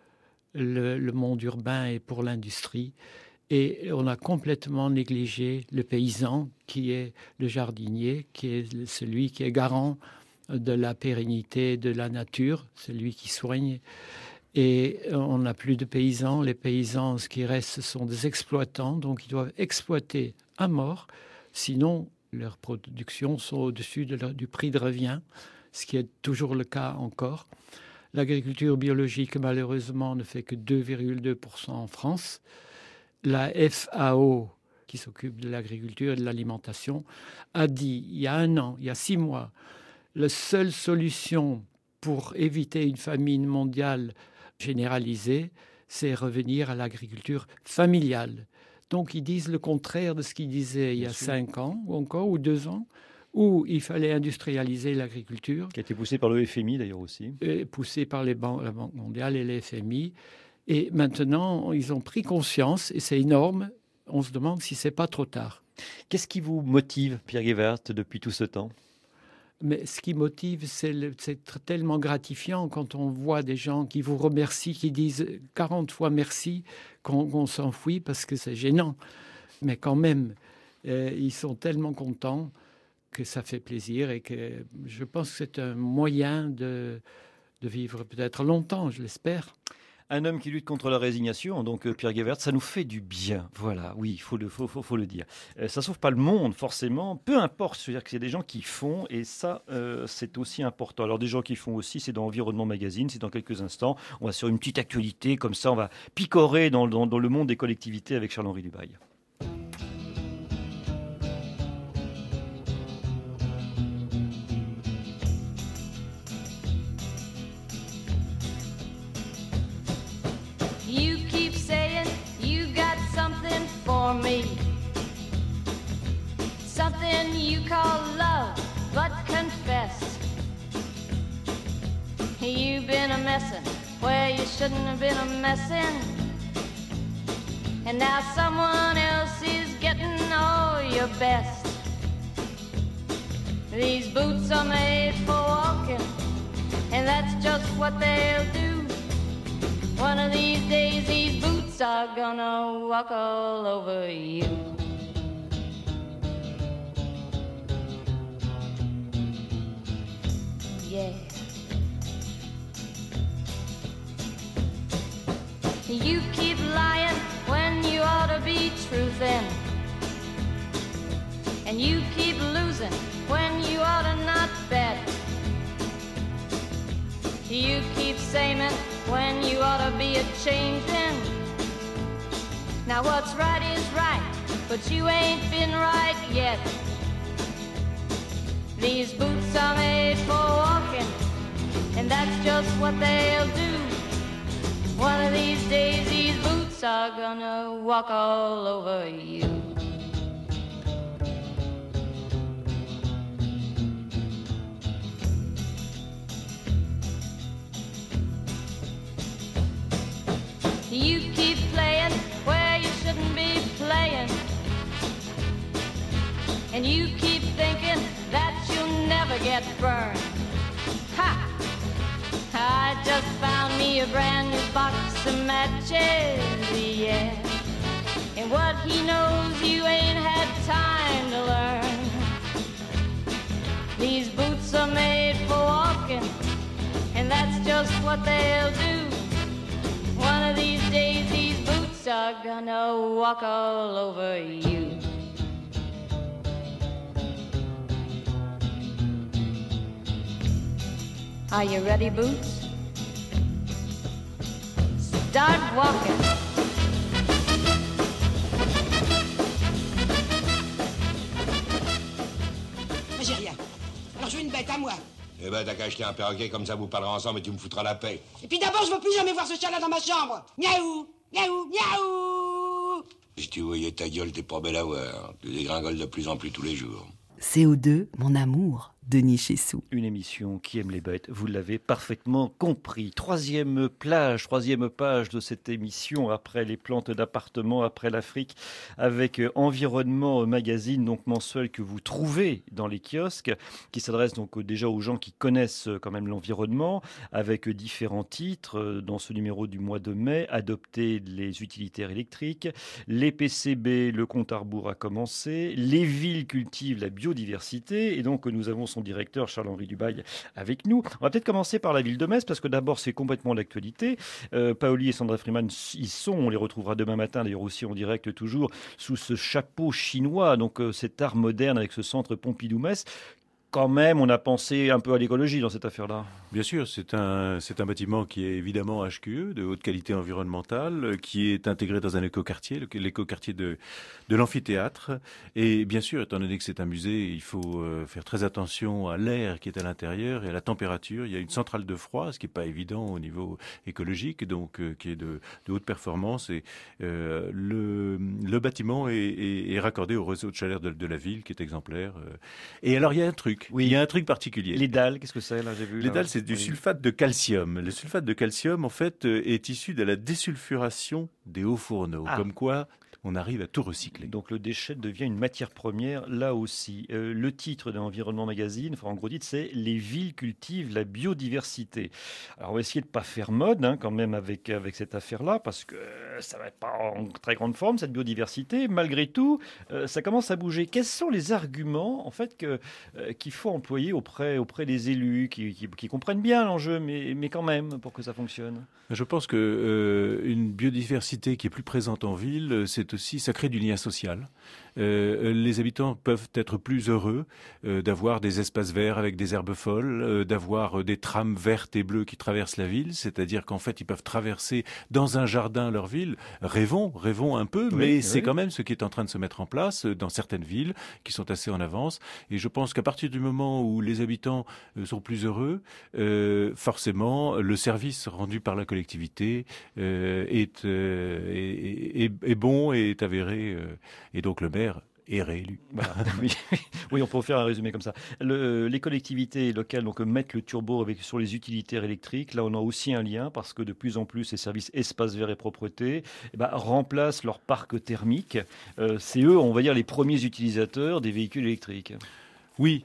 le monde urbain et pour l'industrie. Et on a complètement négligé le paysan, qui est le jardinier, qui est celui qui est garant de la pérennité de la nature, celui qui soigne. Et on n'a plus de paysans. Les paysans, ce qui reste, ce sont des exploitants. Donc, ils doivent exploiter à mort. Sinon, leurs productions sont au-dessus du prix de revient, ce qui est toujours le cas encore. L'agriculture biologique, malheureusement, ne fait que 2,2% en France. La FAO, qui s'occupe de l'agriculture et de l'alimentation, a dit, il y a 1 an, il y a 6 mois, la seule solution pour éviter une famine mondiale généralisée, c'est revenir à l'agriculture familiale. Donc, ils disent le contraire de ce qu'ils disaient il y a 5 ans, ou encore, ou 2 ans, où il fallait industrialiser l'agriculture.
Qui a été poussé par le FMI, d'ailleurs, aussi.
Poussé par la Banque mondiale et le FMI. Et maintenant, ils ont pris conscience, et c'est énorme. On se demande si ce n'est pas trop tard.
Qu'est-ce qui vous motive, Pierre Guévert, depuis tout ce temps ?
Mais ce qui motive, c'est tellement gratifiant quand on voit des gens qui vous remercient, qui disent 40 fois merci, qu'on s'enfuit parce que c'est gênant. Mais quand même, ils sont tellement contents que ça fait plaisir et que je pense que c'est un moyen de vivre peut-être longtemps, je l'espère.
Un homme qui lutte contre la résignation, donc Pierre Guévert, ça nous fait du bien. Voilà, oui, il faut le dire. Ça ne sauve pas le monde, forcément. Peu importe, c'est-à-dire qu'il y a des gens qui font, et ça, c'est aussi important. Alors, des gens qui font aussi, c'est dans Environnement Magazine, c'est dans quelques instants. On va sur une petite actualité, comme ça, on va picorer dans le monde des collectivités avec Charles-Henri Dubail.
Me. Something you call love, but confess you've been a messin' where you shouldn't have been a messin', and now someone else is getting all your best. These boots are made for walking, and that's just what they'll do. One of these days these boots are gonna walk all over you. Yeah. You keep lying when you ought to be truthin', and you keep losing when you ought to not bet. You keep saying when you ought to be a-changin'. Now what's right is right, but you ain't been right yet. These boots are made for walking, and that's just what they'll do. One of these days these boots are gonna walk all over you. You keep playing where you shouldn't be playing, and you keep thinking that you'll never get burned. Ha! I just found me a brand new box of matches, yeah. And what he knows you ain't had time to learn. These boots are made for walking, and that's just what they'll do. One of these days these boots are gonna walk all over you. Are you ready, Boots? Start walking.
est à moi.
Eh ben, t'as qu'à acheter un perroquet, comme ça vous parlerez ensemble et tu me foutras la paix.
Et puis d'abord, je veux plus jamais voir ce chat-là dans ma chambre. Miaou, miaou, miaou.
Si tu voyais ta gueule, t'es pas belle à voir. Tu dégringoles de plus en plus tous les jours.
CO2, mon amour, Denis Chessou.
Une émission qui aime les bêtes, vous l'avez parfaitement compris. Troisième page de cette émission, après les plantes d'appartement, après l'Afrique, avec Environnement Magazine, donc mensuel que vous trouvez dans les kiosques, qui s'adresse donc déjà aux gens qui connaissent quand même l'environnement, avec différents titres dans ce numéro du mois de mai: adopter les utilitaires électriques, les PCB, le compte à rebours a commencé, les villes cultivent la biodiversité, et donc nous avons son directeur Charles-Henri Dubail avec nous. On va peut-être commencer par la ville de Metz, parce que d'abord c'est complètement l'actualité. Paoli et Sandra Freeman y sont, on les retrouvera demain matin d'ailleurs aussi en direct, toujours sous ce chapeau chinois, donc cet art moderne avec ce centre Pompidou-Metz. Quand même, on a pensé un peu à l'écologie dans cette affaire-là.
Bien sûr, c'est un bâtiment qui est évidemment HQE, de haute qualité environnementale, qui est intégré dans un écoquartier, l'écoquartier de l'amphithéâtre. Et bien sûr, étant donné que c'est un musée, il faut faire très attention à l'air qui est à l'intérieur et à la température. Il y a une centrale de froid, ce qui n'est pas évident au niveau écologique, donc qui est de haute performance. Et le bâtiment est raccordé au réseau de chaleur de la ville, qui est exemplaire. Et alors, il y a un truc. Oui. Il y a un truc particulier.
Les dalles, qu'est-ce que c'est là? J'ai vu.
Les dalles, c'est du sulfate de calcium. Le sulfate de calcium, en fait, est issu de la désulfuration des hauts fourneaux. Comme quoi, on arrive à tout recycler.
Donc le déchet devient une matière première là aussi. Le titre de l'Environnement Magazine, en gros titre, c'est « Les villes cultivent la biodiversité ». Alors on va essayer de ne pas faire mode quand même avec cette affaire-là, parce que ça ne va pas en très grande forme, cette biodiversité. Malgré tout, ça commence à bouger. Quels sont les arguments en fait, qu'il faut employer auprès des élus qui comprennent bien l'enjeu, mais quand même, pour que ça fonctionne?
Je pense qu'une biodiversité qui est plus présente en ville, ça crée du lien social. Les habitants peuvent être plus heureux d'avoir des espaces verts avec des herbes folles, d'avoir des trames vertes et bleues qui traversent la ville, c'est-à-dire qu'en fait ils peuvent traverser dans un jardin leur ville. Rêvons un peu, mais c'est quand même ce qui est en train de se mettre en place dans certaines villes qui sont assez en avance. Et je pense qu'à partir du moment où les habitants sont plus heureux, forcément le service rendu par la collectivité est bon et est avéré, et donc le maire est réélu.
Voilà. Oui, on peut faire un résumé comme ça. Les collectivités locales donc, mettent le turbo sur les utilitaires électriques. Là, on a aussi un lien parce que de plus en plus, ces services espaces verts et propreté remplacent leur parc thermique. C'est eux, on va dire, les premiers utilisateurs des véhicules électriques.
Oui,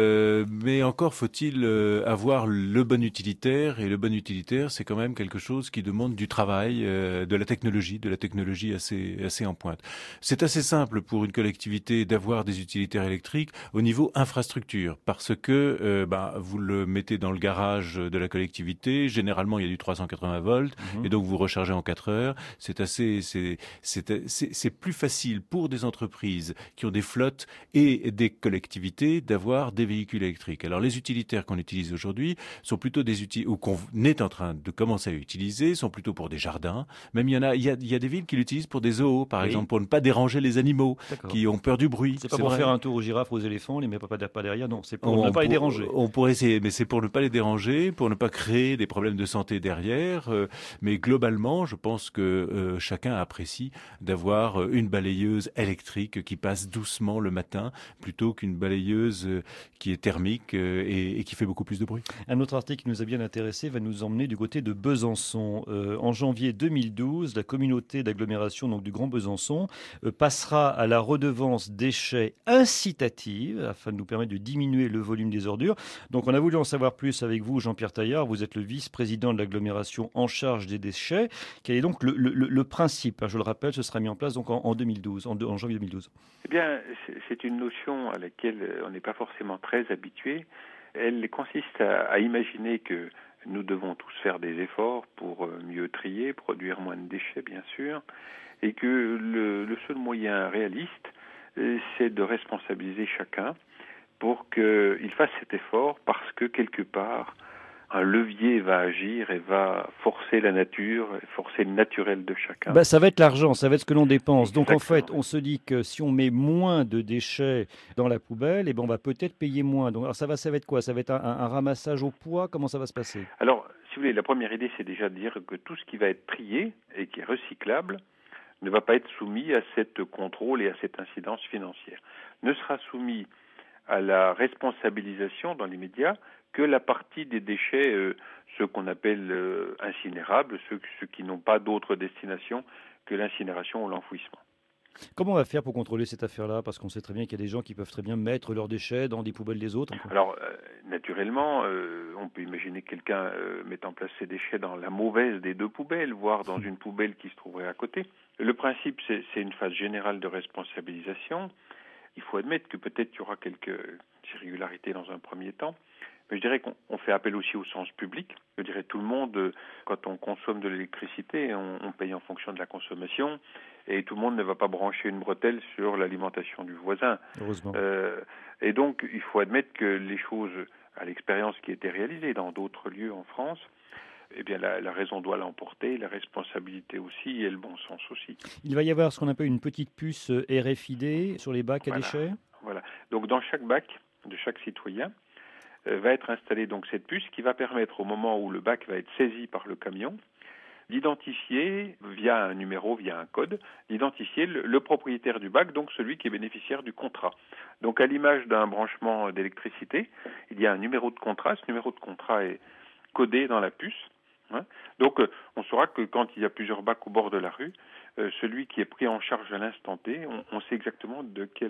mais encore faut-il avoir le bon utilitaire, et le bon utilitaire, c'est quand même quelque chose qui demande du travail, de la technologie assez en pointe. C'est assez simple pour une collectivité d'avoir des utilitaires électriques au niveau infrastructure, parce que vous le mettez dans le garage de la collectivité, généralement il y a du 380 volts, et donc vous rechargez en 4 heures. C'est plus facile pour des entreprises qui ont des flottes et des collectivités d'avoir des véhicules électriques. Alors les utilitaires qu'on utilise aujourd'hui sont plutôt ou qu'on est en train de commencer à utiliser, sont plutôt pour des jardins. Même il y a des villes qui l'utilisent pour des zoos, par exemple, pour ne pas déranger les animaux qui ont peur du bruit.
C'est pas pour faire un tour aux girafes, aux éléphants, les met pas derrière, non, c'est pour ne pas les déranger.
On pourrait essayer, mais c'est pour ne pas les déranger, pour ne pas créer des problèmes de santé derrière. Mais globalement, je pense que chacun apprécie d'avoir une balayeuse électrique qui passe doucement le matin, plutôt qu'une balayeuse qui est thermique et qui fait beaucoup plus de bruit.
Un autre article qui nous a bien intéressé va nous emmener du côté de Besançon. En janvier 2012, la communauté d'agglomération donc du Grand Besançon passera à la redevance déchets incitative afin de nous permettre de diminuer le volume des ordures. Donc on a voulu en savoir plus avec vous, Jean-Pierre Taillard. Vous êtes le vice-président de l'agglomération en charge des déchets. Quel est donc le principe? Je le rappelle, ce sera mis en place donc en 2012, en janvier 2012.
Eh bien, c'est une notion à laquelle on n'est pas forcément très habitué. Elle consiste à imaginer que nous devons tous faire des efforts pour mieux trier, produire moins de déchets, bien sûr, et que le seul moyen réaliste, c'est de responsabiliser chacun pour qu'il fasse cet effort, parce que quelque part, un levier va agir et va forcer la nature, forcer le naturel de chacun.
Ça va être l'argent, ça va être ce que l'on dépense.
Exactement.
Donc en fait, on se dit que si on met moins de déchets dans la poubelle, on va peut-être payer moins. Donc alors ça va être quoi? Ça va être un ramassage au poids? Comment ça va se passer?
Alors, si vous voulez, la première idée, c'est déjà de dire que tout ce qui va être trié et qui est recyclable ne va pas être soumis à cette contrôle et à cette incidence financière. Ne sera soumis à la responsabilisation dans l'immédiat que la partie des déchets, ceux qu'on appelle incinérables, ceux qui n'ont pas d'autre destination que l'incinération ou l'enfouissement.
Comment on va faire pour contrôler cette affaire-là? Parce qu'on sait très bien qu'il y a des gens qui peuvent très bien mettre leurs déchets dans des poubelles des autres.
Alors, naturellement, on peut imaginer que quelqu'un mette en place ses déchets dans la mauvaise des deux poubelles, voire dans une poubelle qui se trouverait à côté. Le principe, c'est une phase générale de responsabilisation. Il faut admettre que peut-être il y aura quelques irrégularités dans un premier temps. Mais je dirais qu'on fait appel aussi au sens public. Je dirais tout le monde, quand on consomme de l'électricité, on paye en fonction de la consommation et tout le monde ne va pas brancher une bretelle sur l'alimentation du voisin.
Heureusement.
Et donc, il faut admettre que les choses, à l'expérience qui a été réalisée dans d'autres lieux en France, eh bien, la raison doit l'emporter, la responsabilité aussi et le bon sens aussi.
Il va y avoir ce qu'on appelle une petite puce RFID sur les bacs à déchets.
Voilà. Donc, dans chaque bac de chaque citoyen, va être installée donc cette puce qui va permettre au moment où le bac va être saisi par le camion d'identifier via un numéro, via un code, d'identifier le propriétaire du bac, donc celui qui est bénéficiaire du contrat. Donc à l'image d'un branchement d'électricité, il y a un numéro de contrat, ce numéro de contrat est codé dans la puce. Donc on saura que quand il y a plusieurs bacs au bord de la rue, celui qui est pris en charge à l'instant T, on sait exactement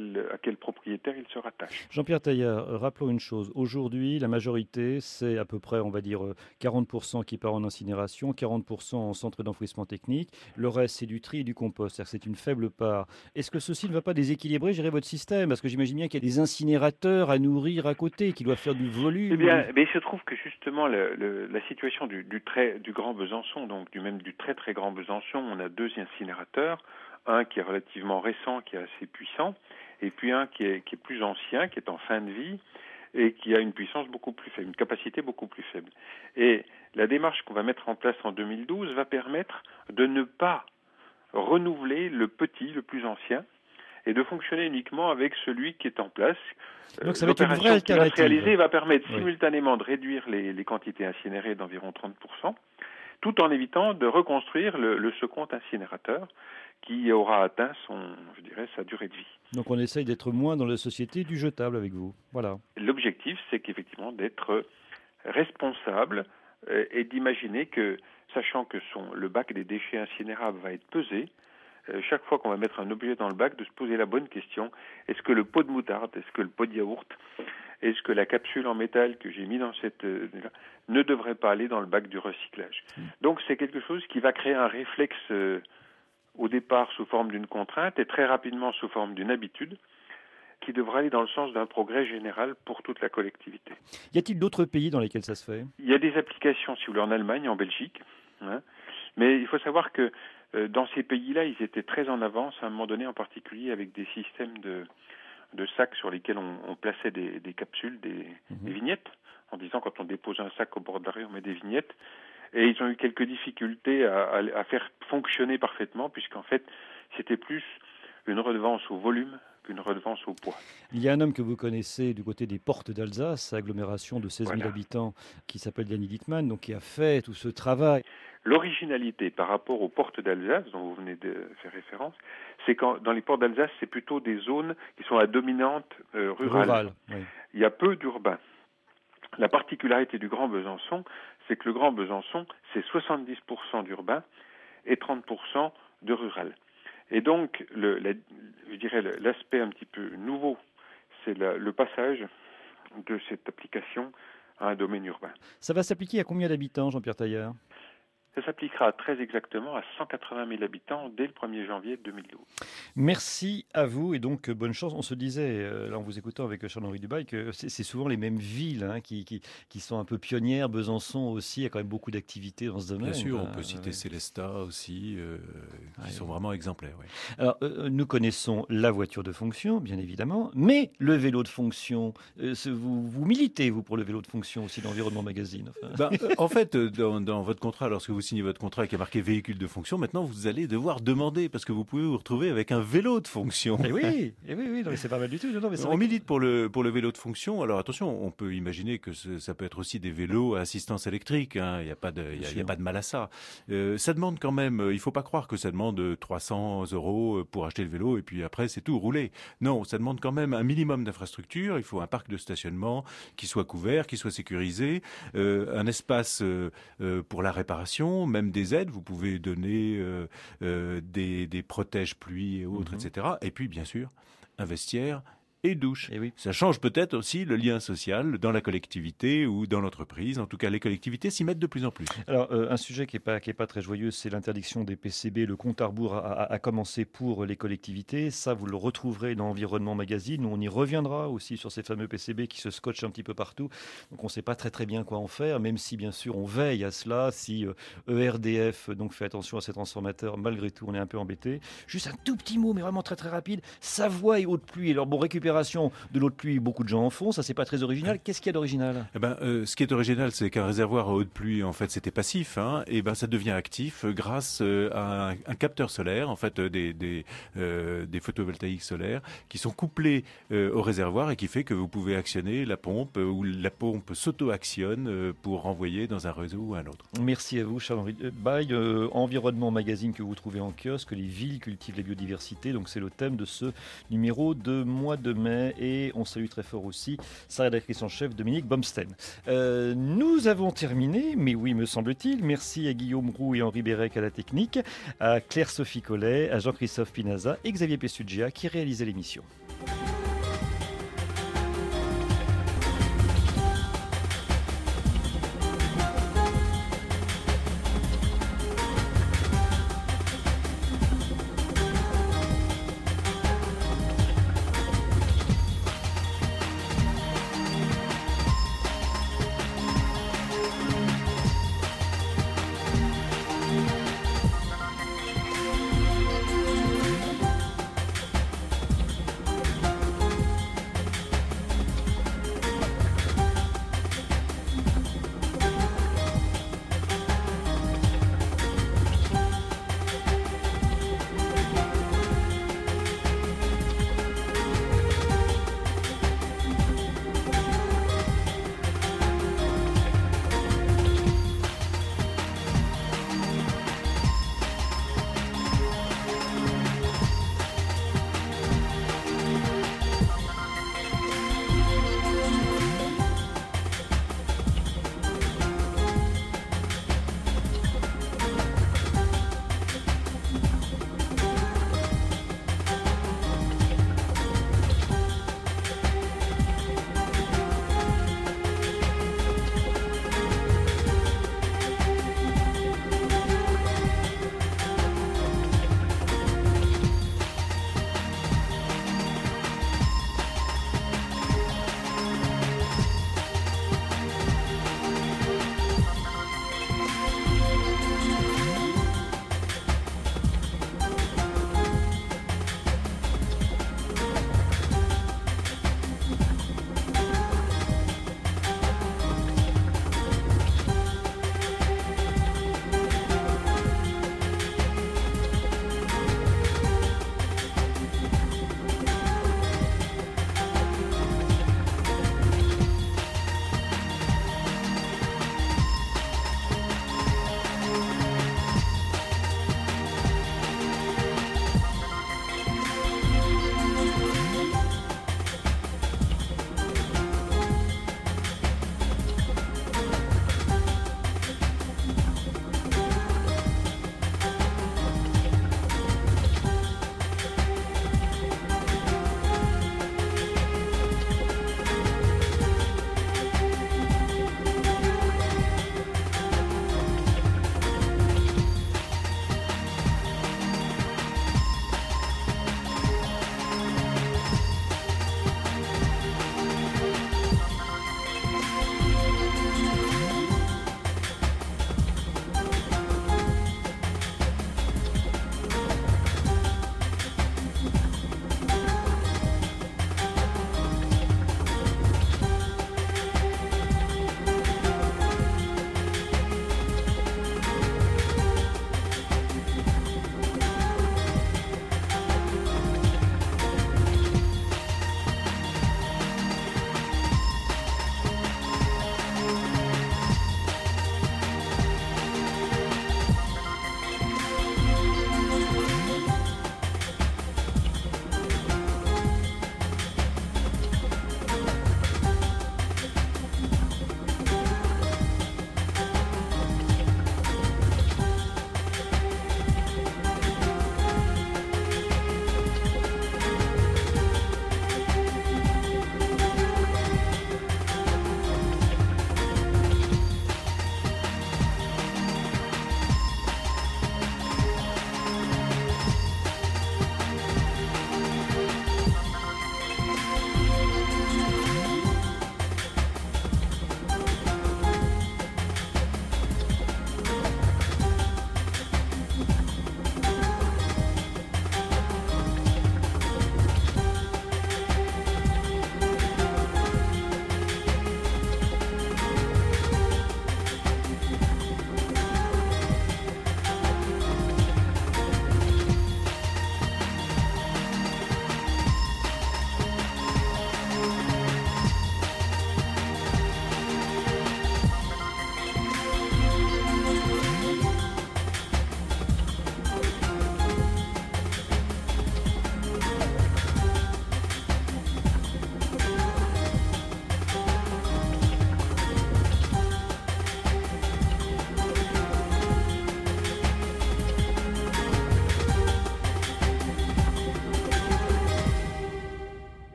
à quel propriétaire il se rattache.
Jean-Pierre Taillard, rappelons une chose. Aujourd'hui, la majorité, c'est à peu près, on va dire, 40% qui part en incinération, 40% en centre d'enfouissement technique. Le reste, c'est du tri et du compost. C'est-à-dire que c'est une faible part. Est-ce que ceci ne va pas déséquilibrer, je dirais, votre système? Parce que j'imagine bien qu'il y a des incinérateurs à nourrir à côté, qui doivent faire du volume.
Eh bien, il se trouve que justement, la situation du Grand Besançon, donc du très très Grand Besançon, on a deux incinérateurs. Un qui est relativement récent, qui est assez puissant, et puis un qui est plus ancien, qui est en fin de vie, et qui a une puissance beaucoup plus faible, une capacité beaucoup plus faible. Et la démarche qu'on va mettre en place en 2012 va permettre de ne pas renouveler le plus ancien, et de fonctionner uniquement avec celui qui est en place.
Donc ça va être une vraie alternative.
L'opération qui va se réaliser va permettre simultanément de réduire les quantités incinérées d'environ 30%, tout en évitant de reconstruire le second incinérateur qui aura atteint sa durée de vie.
Donc on essaye d'être moins dans la société du jetable avec vous. Voilà.
L'objectif, c'est qu'effectivement d'être responsable et d'imaginer que, sachant que le bac des déchets incinérables va être pesé, chaque fois qu'on va mettre un objet dans le bac, de se poser la bonne question, est-ce que le pot de moutarde, est-ce que le pot de yaourt, est-ce que la capsule en métal que j'ai mis dans cette ne devrait pas aller dans le bac du recyclage? Donc c'est quelque chose qui va créer un réflexe au départ sous forme d'une contrainte et très rapidement sous forme d'une habitude qui devra aller dans le sens d'un progrès général pour toute la collectivité.
Y a-t-il d'autres pays dans lesquels ça se fait?
Il y a des applications, si vous voulez, en Allemagne, en Belgique, mais il faut savoir que dans ces pays-là, ils étaient très en avance à un moment donné, en particulier avec des systèmes de sacs sur lesquels on plaçait des capsules, des vignettes, en disant quand on dépose un sac au bord de la rue, on met des vignettes. Et ils ont eu quelques difficultés à faire fonctionner parfaitement, puisqu'en fait, c'était plus une redevance au volume qu'une redevance au poids.
Il y a un homme que vous connaissez du côté des Portes d'Alsace, agglomération de 16 000 habitants, qui s'appelle Danny Dittmann, donc qui a fait tout ce travail.
L'originalité par rapport aux Portes d'Alsace, dont vous venez de faire référence, c'est que dans les Portes d'Alsace, c'est plutôt des zones qui sont à dominante rurale.
Oui.
Il y a peu d'urbains. La particularité du Grand Besançon, c'est que le Grand Besançon, c'est 70% d'urbain et 30% de rural. Et donc, je dirais l'aspect un petit peu nouveau, c'est le passage de cette application à un domaine urbain.
Ça va s'appliquer à combien d'habitants, Jean-Pierre Taillard?
Ça s'appliquera très exactement à 180 000 habitants dès le 1er janvier 2012.
Merci à vous et donc bonne chance. On se disait, là en vous écoutant avec Charles-Henri Dubail, que c'est souvent les mêmes villes qui sont un peu pionnières. Besançon aussi, il y a quand même beaucoup d'activités dans ce domaine.
Bien sûr, on peut citer Célestat aussi, qui sont vraiment exemplaires. Oui.
Alors, nous connaissons la voiture de fonction, bien évidemment, mais le vélo de fonction, vous militez, vous, pour le vélo de fonction aussi d'Environnement Magazine.
En fait, dans votre contrat, lorsque vous signez votre contrat qui a marqué véhicule de fonction, maintenant vous allez devoir demander, parce que vous pouvez vous retrouver avec un vélo de fonction.
Et oui, non, mais c'est pas mal du tout. Non, mais
on milite pour le vélo de fonction. Alors attention, on peut imaginer que ça peut être aussi des vélos à assistance électrique. Hein. Il n'y a pas de mal à ça. Ça demande quand même, il ne faut pas croire que ça demande 300 € pour acheter le vélo et puis après c'est tout, rouler. Non, ça demande quand même un minimum d'infrastructure. Il faut un parc de stationnement qui soit couvert, qui soit sécurisé, un espace pour la réparation, même des aides. Vous pouvez donner des protèges pluie et autres, etc. Et puis bien sûr, un vestiaire et douche.
Et oui.
Ça change peut-être aussi le lien social dans la collectivité ou dans l'entreprise. En tout cas, les collectivités s'y mettent de plus en plus.
Alors, un sujet qui est pas très joyeux, c'est l'interdiction des PCB. Le compte à rebours a commencé pour les collectivités. Ça, vous le retrouverez dans Environnement Magazine. On y reviendra aussi sur ces fameux PCB qui se scotchent un petit peu partout. Donc, on ne sait pas très bien quoi en faire, même si, bien sûr, on veille à cela. Si ERDF donc, fait attention à ces transformateurs, malgré tout, on est un peu embêté. Juste un tout petit mot, mais vraiment très rapide. Savoie et Haute-Pluie. Alors, bon, récupération de l'eau de pluie, beaucoup de gens en font, ça c'est pas très original. Qu'est-ce qu'il y a d'original ?
Ce qui est original, c'est qu'un réservoir à eau de pluie, en fait, c'était passif, et ça devient actif grâce à un capteur solaire, en fait, des photovoltaïques solaires qui sont couplés au réservoir et qui fait que vous pouvez actionner la pompe ou la pompe s'auto-actionne pour renvoyer dans un réseau ou un autre.
Merci à vous, Charles-Henri Dubail. Environnement Magazine que vous trouvez en kiosque, les villes cultivent la biodiversité, donc c'est le thème de ce numéro de mois de mai et on salue très fort aussi sa rédactrice en chef Dominique Bomsten. Nous avons terminé, mais oui me semble-t-il. Merci à Guillaume Roux et Henri Bérec à la technique, à Claire-Sophie Collet, à Jean-Christophe Pinaza et Xavier Pessugia qui réalisaient l'émission.